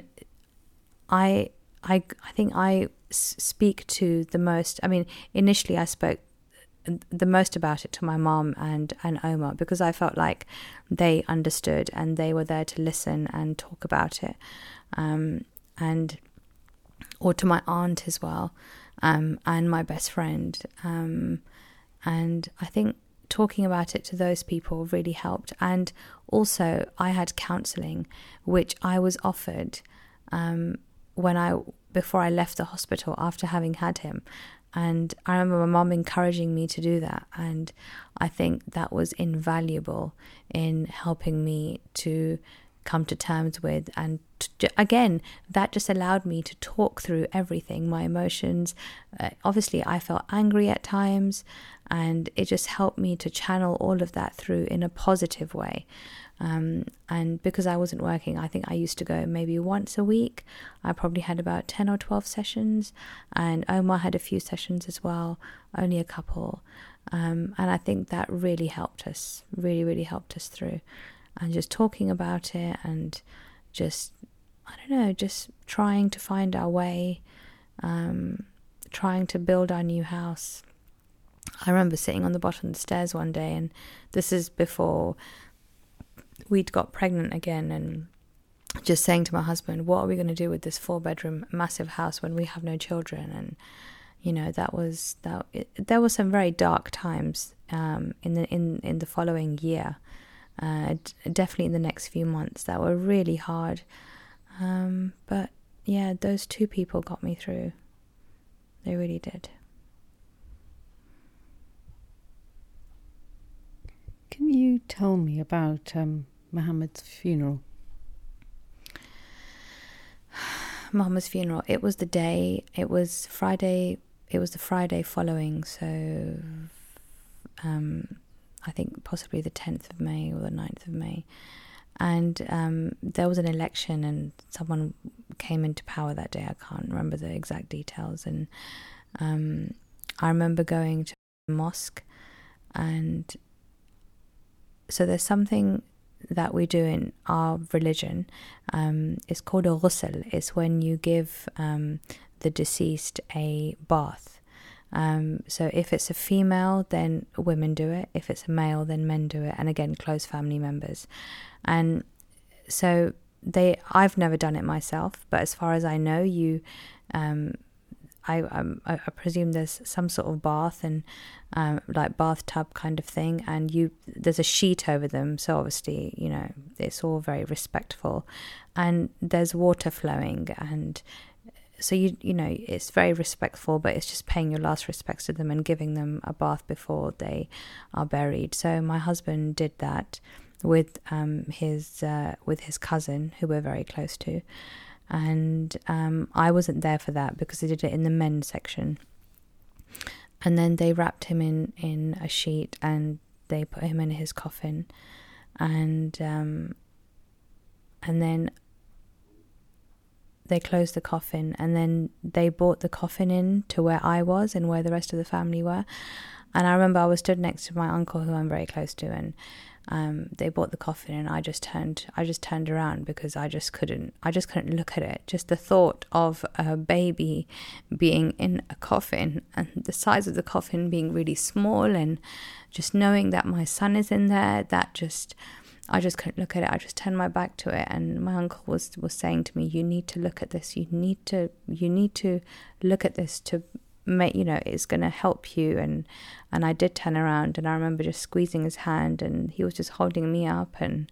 I I I think I speak to the most. I mean, initially I spoke the most about it to my mom and and Omar, because I felt like they understood and they were there to listen and talk about it, um, and or to my aunt as well, um, and my best friend, um, and I think talking about it to those people really helped. And also I had counselling, which I was offered um, when I before I left the hospital after having had him. And I remember my mom encouraging me to do that, and I think that was invaluable in helping me to come to terms with, and to, again, that just allowed me to talk through everything, my emotions. Uh, obviously, I felt angry at times, and it just helped me to channel all of that through in a positive way. Um, and because I wasn't working, I think I used to go maybe once a week. I probably had about ten or twelve sessions, and Omar had a few sessions as well, only a couple. Um, and I think that really helped us, really, really helped us through. And just talking about it and just, I don't know, just trying to find our way, um, trying to build our new house. I remember sitting on the bottom of the stairs one day, and this is before we'd got pregnant again, and just saying to my husband, what are we going to do with this four bedroom massive house when we have no children? And you know, that was that it, there were some very dark times um, in the in, in the following year, uh, d- definitely in the next few months, that were really hard. Um, but yeah, those two people got me through. They really did. Can you tell me about um, Muhammad's funeral? Muhammad's funeral. It was the day. It was Friday. It was the Friday following. So, um, I think possibly the tenth of May or the ninth of May. And um, there was an election, and someone came into power that day. I can't remember the exact details. And um, I remember going to a mosque, and so there's something that we do in our religion. Um, it's called a ghusl. It's when you give um, the deceased a bath. Um, so if it's a female, then women do it. If it's a male, then men do it. And again, close family members. And so they, I've never done it myself, but as far as I know, you, um, I, um, I, I presume there's some sort of bath and um, like bathtub kind of thing, and you there's a sheet over them. So obviously, you know, it's all very respectful, and there's water flowing, and so you you know it's very respectful, but it's just paying your last respects to them and giving them a bath before they are buried. So my husband did that with um his uh, with his cousin, who we're very close to, and um I wasn't there for that because they did it in the men's section. And then they wrapped him in in a sheet and they put him in his coffin, and um and then they closed the coffin, and then they brought the coffin in to where I was and where the rest of the family were. And I remember I was stood next to my uncle, who I'm very close to, and um, they brought the coffin, and I just turned, I just turned around because I just couldn't, I just couldn't look at it. Just the thought of a baby being in a coffin, and the size of the coffin being really small, and just knowing that my son is in there, that just, I just couldn't look at it. I just turned my back to it, and my uncle was was saying to me, "You need to look at this. You need to, you need to look at this to." Make, you know, it's going to help you. And and I did turn around, and I remember just squeezing his hand, and he was just holding me up, and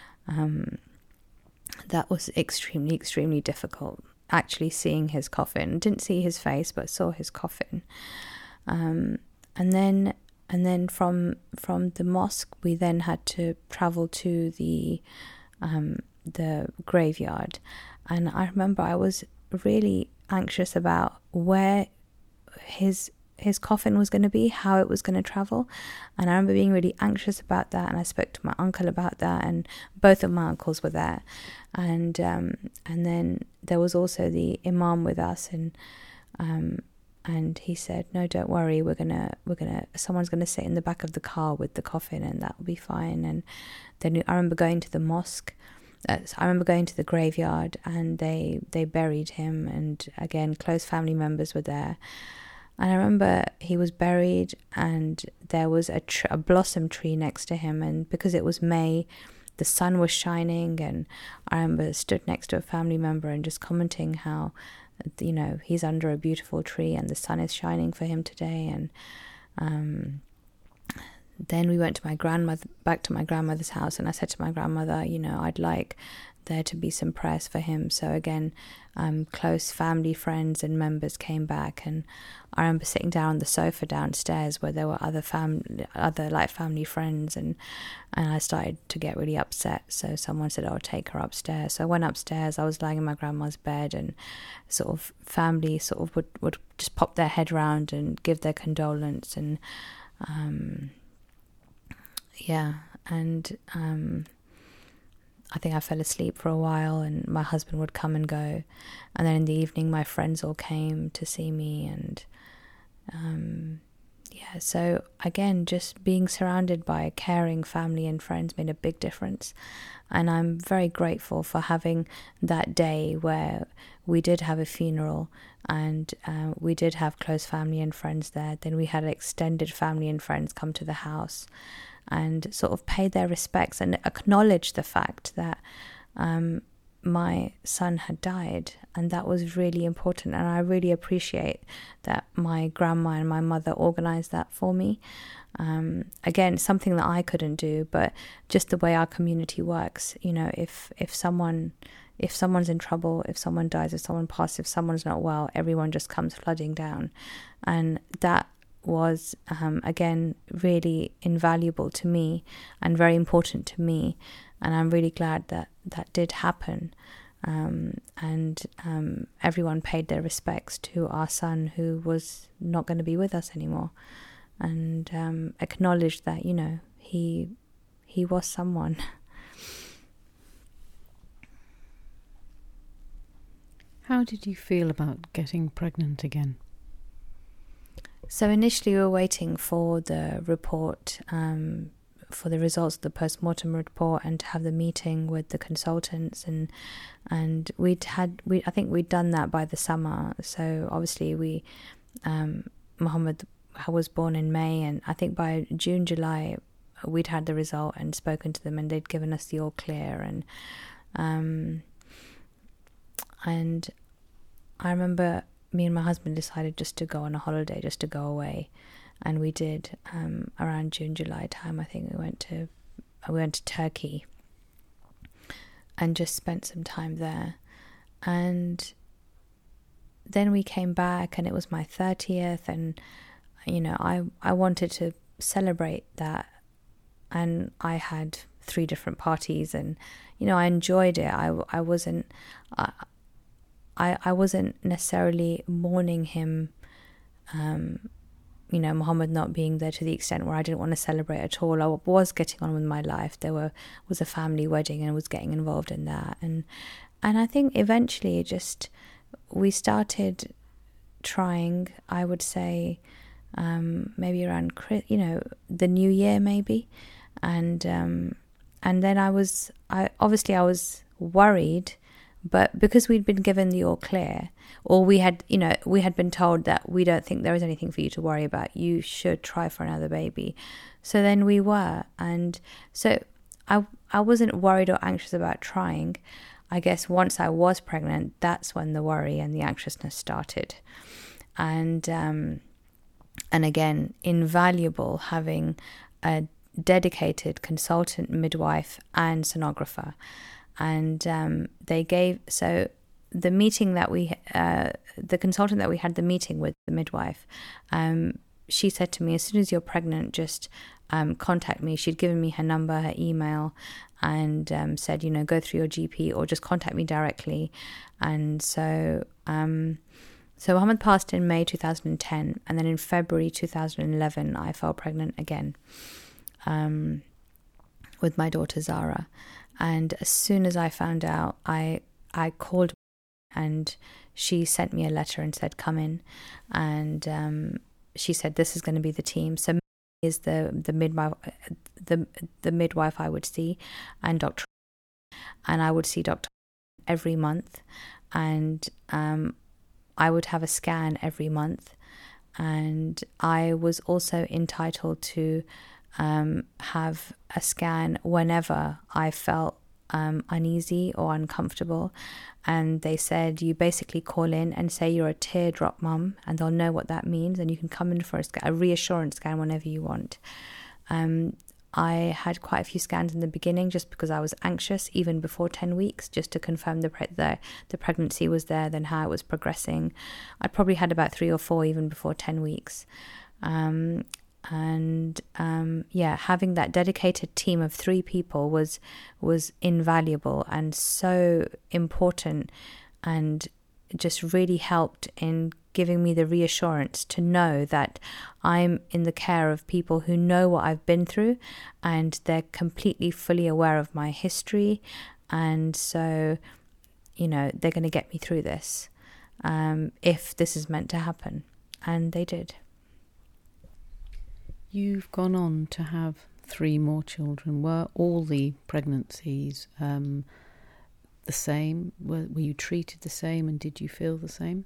um that was extremely extremely difficult, actually seeing his coffin. Didn't see his face, but saw his coffin. um and then and then from from the mosque we then had to travel to the um the graveyard. And I remember I was really anxious about where his his coffin was going to be, how it was going to travel. And I remember being really anxious about that, and I spoke to my uncle about that, and both of my uncles were there. And um and then there was also the imam with us, and um and he said, "No, don't worry, we're gonna we're gonna someone's gonna sit in the back of the car with the coffin, and that will be fine." And then I remember going to the mosque. Uh, so I remember going to the graveyard, and they they buried him, and again close family members were there. And I remember he was buried, and there was a, tr- a blossom tree next to him, and because it was May, the sun was shining, and I remember stood next to a family member and just commenting how, you know, he's under a beautiful tree and the sun is shining for him today. And um then we went to my grandmother, back to my grandmother's house, and I said to my grandmother, you know, I'd like there to be some prayers for him. So again, um, close family, friends and members came back, and I remember sitting down on the sofa downstairs where there were other family, other like family friends, and and I started to get really upset. So someone said, "Oh, take her upstairs." So I went upstairs. I was lying in my grandma's bed, and sort of family sort of would, would just pop their head round and give their condolence, and um, yeah, and um. I think I fell asleep for a while, and my husband would come and go. And then in the evening, my friends all came to see me. And um, yeah, so again, just being surrounded by a caring family and friends made a big difference. And I'm very grateful for having that day where we did have a funeral, and uh, we did have close family and friends there. Then we had extended family and friends come to the house and sort of pay their respects and acknowledge the fact that um, my son had died, and that was really important, and I really appreciate that my grandma and my mother organized that for me. Um, again, something that I couldn't do, but just the way our community works, you know, if if someone if someone's in trouble, if someone dies, if someone passes, if someone's not well, everyone just comes flooding down. And that was, um, again, really invaluable to me and very important to me. And I'm really glad that that did happen. Um, and um, everyone paid their respects to our son, who was not going to be with us anymore, and um, acknowledged that, you know, he he was someone. How did you feel about getting pregnant again? So initially we were waiting for the report, um, for the results of the post-mortem report, and to have the meeting with the consultants, and and we'd had we I think we'd done that by the summer. So obviously we um, Mohammed was born in May, and I think by June, July we'd had the result and spoken to them, and they'd given us the all clear. And um, and I remember me and my husband decided just to go on a holiday, just to go away. And we did, um, around June, July time. I think we went to we went to Turkey and just spent some time there. And then we came back, and it was my thirtieth, and you know, I I wanted to celebrate that, and I had three different parties, and you know, I enjoyed it. I I wasn't I I, I wasn't necessarily mourning him. Um, you know, Mohammed not being there to the extent where I didn't want to celebrate at all. I was getting on with my life. There were was a family wedding, and was getting involved in that. And and I think eventually just we started trying, I would say, um, maybe around, you know, the new year maybe. And um, and then I was, I obviously I was worried, but because we'd been given the all clear, or we had, you know, we had been told that we don't think there is anything for you to worry about, you should try for another baby. So then we were, and so I I wasn't worried or anxious about trying. I guess once I was pregnant, that's when the worry and the anxiousness started. And um, and again, invaluable having a dedicated consultant midwife and sonographer. And um, they gave, so the meeting that we, uh, the consultant that we had the meeting with, the midwife, um, she said to me, as soon as you're pregnant, just um, contact me. She'd given me her number, her email, and um, said, you know, go through your G P or just contact me directly. And so, um, so Mohammed passed in May two thousand ten, and then in February two thousand eleven, I fell pregnant again um, with my daughter Zara. And as soon as I found out, I I called, and she sent me a letter and said, come in. And um, she said, this is going to be the team. So is the the midwife, the the midwife I would see, and Doctor and I would see Doctor every month, and um, I would have a scan every month, and I was also entitled to um, have a scan whenever I felt um, uneasy or uncomfortable. And they said, you basically call in and say you're a teardrop mum, and they'll know what that means, and you can come in for a, sc- a reassurance scan whenever you want. Um, I had quite a few scans in the beginning just because I was anxious, even before ten weeks, just to confirm the, pre- the the pregnancy was there, then how it was progressing. I'd probably had about three or four even before ten weeks. Um, and um, yeah, having that dedicated team of three people was was invaluable and so important, and just really helped in giving me the reassurance to know that I'm in the care of people who know what I've been through, and they're completely fully aware of my history, and so, you know, they're going to get me through this um, if this is meant to happen. And they did. You've gone on to have three more children. Were all the pregnancies um, the same? Were, were you treated the same, and did you feel the same?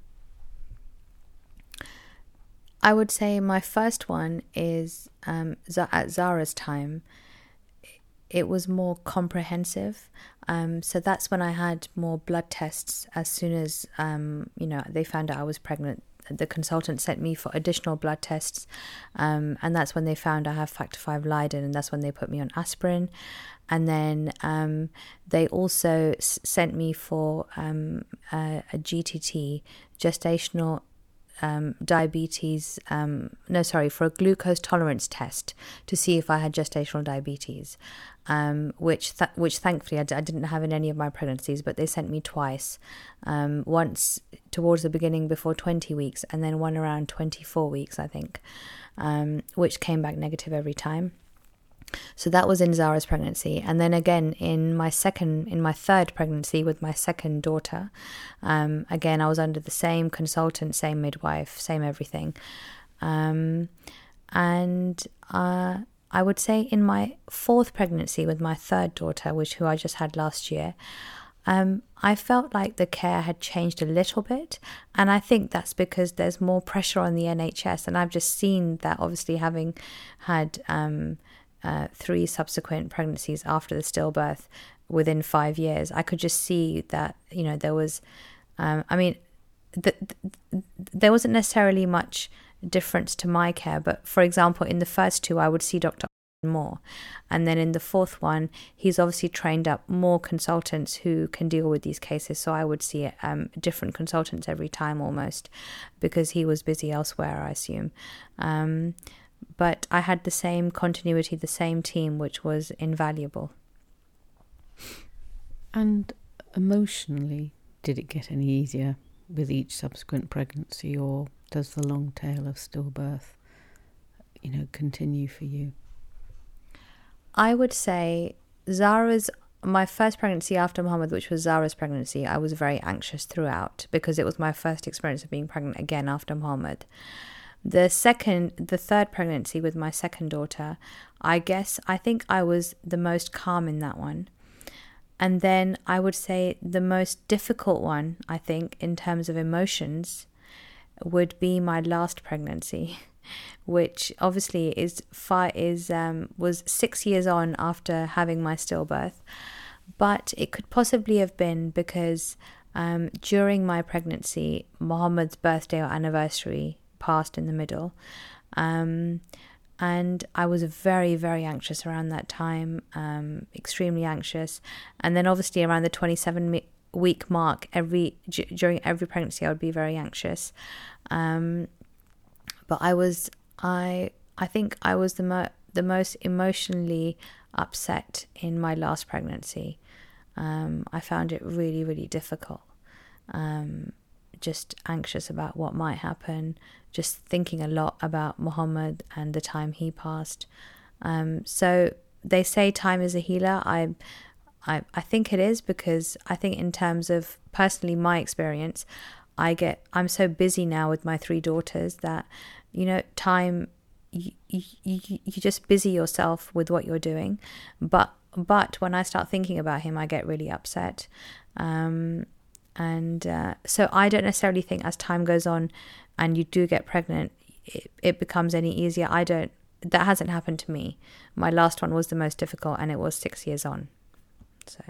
I would say my first one is um, at Zara's time. it was more comprehensive. Um, so that's when I had more blood tests. As soon as um, you know they found out I was pregnant, the consultant sent me for additional blood tests, um, and that's when they found I have factor five Leiden, and that's when they put me on aspirin. And then um, they also s- sent me for um, a, a G T T, gestational um, diabetes, um, no, sorry, for a glucose tolerance test to see if I had gestational diabetes, um, which th- which thankfully I, d- I didn't have in any of my pregnancies, but they sent me twice, um, once towards the beginning before twenty weeks, and then one around twenty-four weeks, I think, um, which came back negative every time. So that was in Zara's pregnancy. And then again in my second, in my third pregnancy with my second daughter, um, again, I was under the same consultant, same midwife, same everything. Um, and uh, I would say in my fourth pregnancy with my third daughter, which who I just had last year, um, I felt like the care had changed a little bit. And I think that's because there's more pressure on the N H S. And I've just seen that, obviously, having had um, uh, three subsequent pregnancies after the stillbirth within five years, I could just see that, you know, there was, um, I mean, th- th- there wasn't necessarily much difference to my care. But for example, in the first two, I would see Doctor more, and then in the fourth one, he's obviously trained up more consultants who can deal with these cases, so I would see um, different consultants every time almost, because he was busy elsewhere, I assume. Um, but I had the same continuity, the same team, which was invaluable. And emotionally, did it get any easier with each subsequent pregnancy, or does the long tail of stillbirth, you know, continue for you? I would say Zara's, my first pregnancy after Mohammed, which was Zara's pregnancy, I was very anxious throughout because it was my first experience of being pregnant again after Mohammed. The second, the third pregnancy with my second daughter, I guess, I think I was the most calm in that one. And then I would say the most difficult one, I think, in terms of emotions, would be my last pregnancy, which obviously is fi- is um, was six years on after having my stillbirth. But it could possibly have been because um, during my pregnancy, Mohammed's birthday or anniversary passed in the middle. Um, and I was very, very anxious around that time, um, extremely anxious. And then obviously around the twenty-seven week mark, every d- during every pregnancy, I would be very anxious. Um, but I was, I, I think I was the mo- the most emotionally upset in my last pregnancy. Um, I found it really, really difficult. Um, just anxious about what might happen, just thinking a lot about Mohammed and the time he passed. Um, so they say time is a healer. I, I, I think it is, because I think in terms of personally my experience, I get, I'm so busy now with my three daughters that, you know, time, you, you, you just busy yourself with what you're doing. But, but when I start thinking about him, I get really upset. Um, and uh, so I don't necessarily think as time goes on and you do get pregnant, it, it becomes any easier. I don't, that hasn't happened to me. My last one was the most difficult, and it was six years on. So.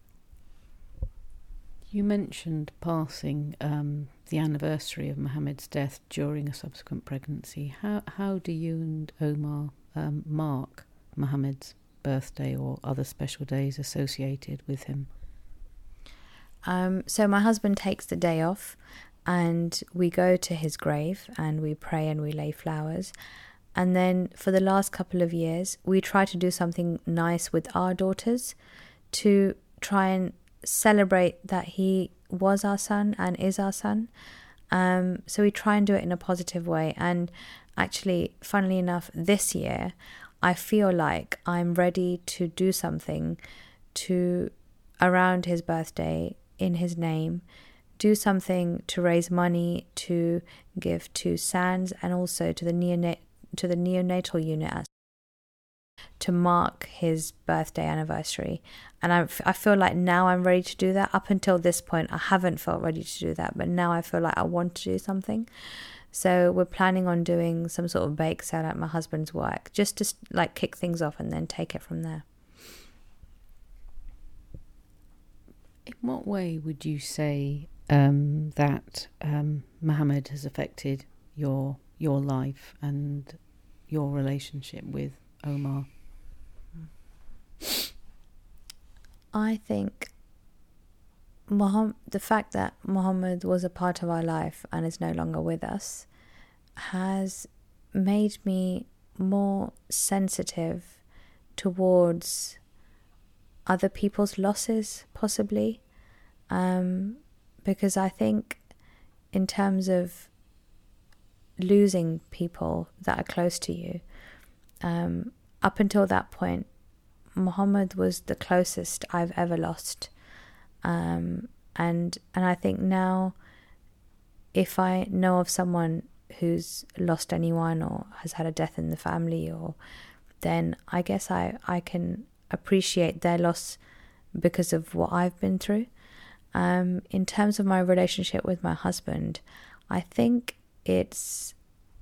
You mentioned passing um, the anniversary of Mohammed's death during a subsequent pregnancy. How how do you and Omar um, mark Mohammed's birthday or other special days associated with him? Um, so my husband takes the day off, and we go to his grave and we pray and we lay flowers. And then for the last couple of years, we try to do something nice with our daughters to try and celebrate that he was our son and is our son. Um, so we try and do it in a positive way. And actually, funnily enough, this year, I feel like I'm ready to do something to around his birthday in his name, do something to raise money to give to SANS and also to the neonat to the neonatal unit to mark his birthday anniversary. And I, I feel like now I'm ready to do that. Up until this point, I haven't felt ready to do that, but now I feel like I want to do something. So we're planning on doing some sort of bake sale at my husband's work, just to like kick things off and then take it from there. In what way would you say um, that um, Mohammed has affected your your life and your relationship with Omar? I think Muhammad, the fact that Muhammad was a part of our life and is no longer with us has made me more sensitive towards other people's losses, possibly, um, because I think in terms of losing people that are close to you, um, up until that point, Muhammad was the closest I've ever lost, um, and and I think now, if I know of someone who's lost anyone or has had a death in the family, or then I guess I, I can appreciate their loss because of what I've been through. Um, in terms of my relationship with my husband, I think it's,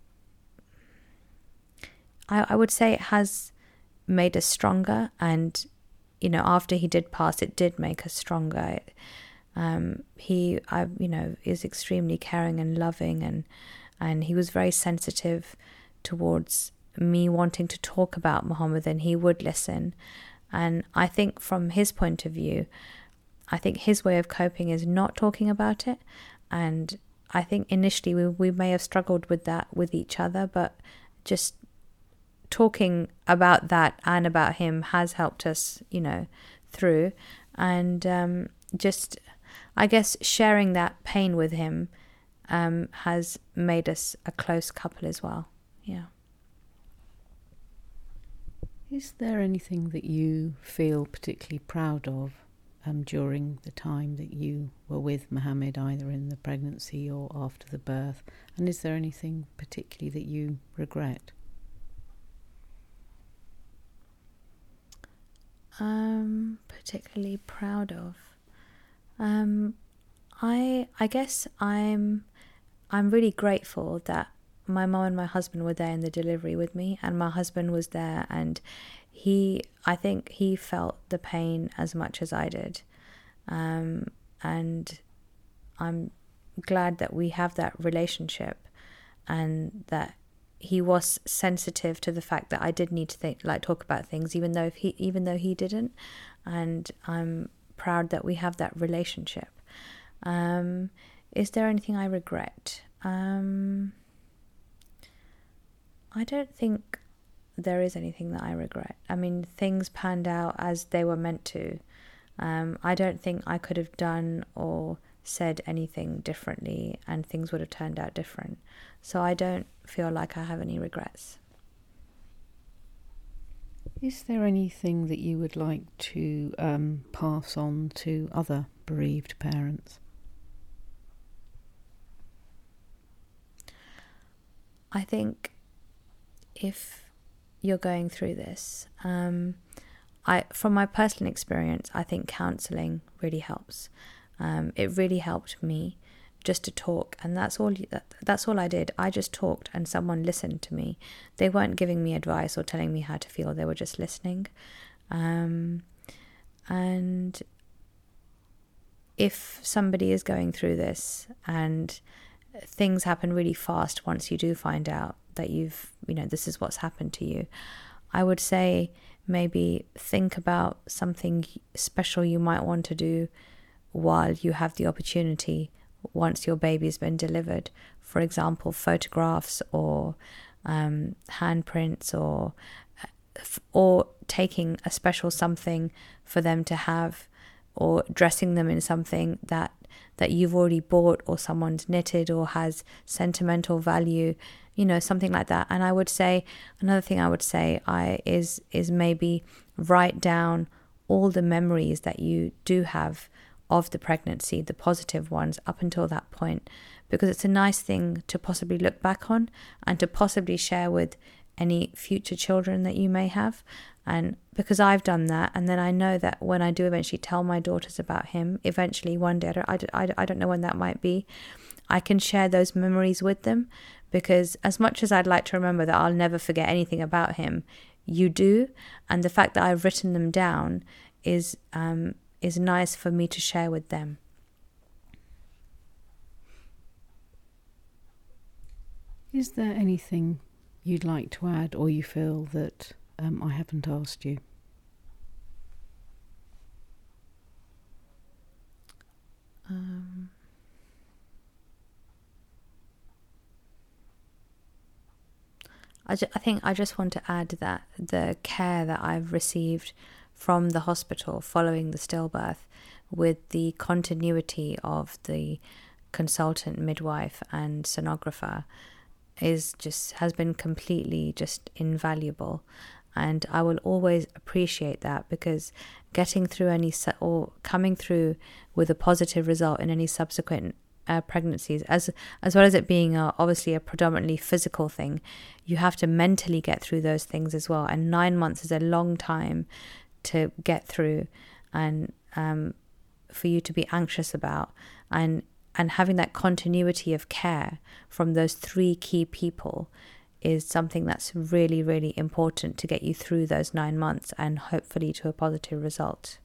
I, I would say it has made us stronger, and, you know, after he did pass, it did make us stronger. Um, he, I, you know, is extremely caring and loving, and and he was very sensitive towards me wanting to talk about Muhammad, and he would listen. And I think from his point of view, I think his way of coping is not talking about it. And I think initially we, we may have struggled with that with each other, but just talking about that and about him has helped us, you know, through. And um, just, I guess, sharing that pain with him um, has made us a close couple as well. Yeah. Is there anything that you feel particularly proud of um, during the time that you were with Mohammed, either in the pregnancy or after the birth? And is there anything particularly that you regret? Um, particularly proud of. Um, I I guess I'm I'm really grateful that my mum and my husband were there in the delivery with me, and my husband was there, and he, I think he felt the pain as much as I did. Um, and I'm glad that we have that relationship, and that he was sensitive to the fact that I did need to think, like talk about things, even though if he, even though he didn't. And I'm proud that we have that relationship. Um, is there anything I regret? Um, I don't think there is anything that I regret. I mean, things panned out as they were meant to. Um, I don't think I could have done or said anything differently, and things would have turned out different. So I don't feel like I have any regrets. Is there anything that you would like to um, pass on to other bereaved parents? I think if you're going through this, um, I, from my personal experience, I think counselling really helps. Um, it really helped me just to talk, and that's all. That, that's all I did. I just talked, and someone listened to me. They weren't giving me advice or telling me how to feel. They were just listening. Um, and if somebody is going through this, and things happen really fast once you do find out that you've, you know, this is what's happened to you, I would say maybe think about something special you might want to do while you have the opportunity once your baby's been delivered. For example, photographs or um, handprints, or or taking a special something for them to have, or dressing them in something that that you've already bought or someone's knitted or has sentimental value, you know, something like that. And I would say, another thing I would say I is is maybe write down all the memories that you do have of the pregnancy, the positive ones up until that point, because it's a nice thing to possibly look back on and to possibly share with any future children that you may have. And because I've done that, and then I know that when I do eventually tell my daughters about him, eventually one day, I don't, I, I don't know when that might be, I can share those memories with them. Because as much as I'd like to remember that I'll never forget anything about him, you do. And the fact that I've written them down is um, is nice for me to share with them. Is there anything you'd like to add, or you feel that um, I haven't asked you? Um, I, ju- I think I just want to add that the care that I've received from the hospital following the stillbirth, with the continuity of the consultant midwife and sonographer, is just has been completely just invaluable. And I will always appreciate that, because getting through any su- or coming through with a positive result in any subsequent uh, pregnancies, as as well as it being a, obviously a predominantly physical thing, you have to mentally get through those things as well. And nine months is a long time to get through, and um, for you to be anxious about, and and having that continuity of care from those three key people is something that's really, really important to get you through those nine months and hopefully to a positive result.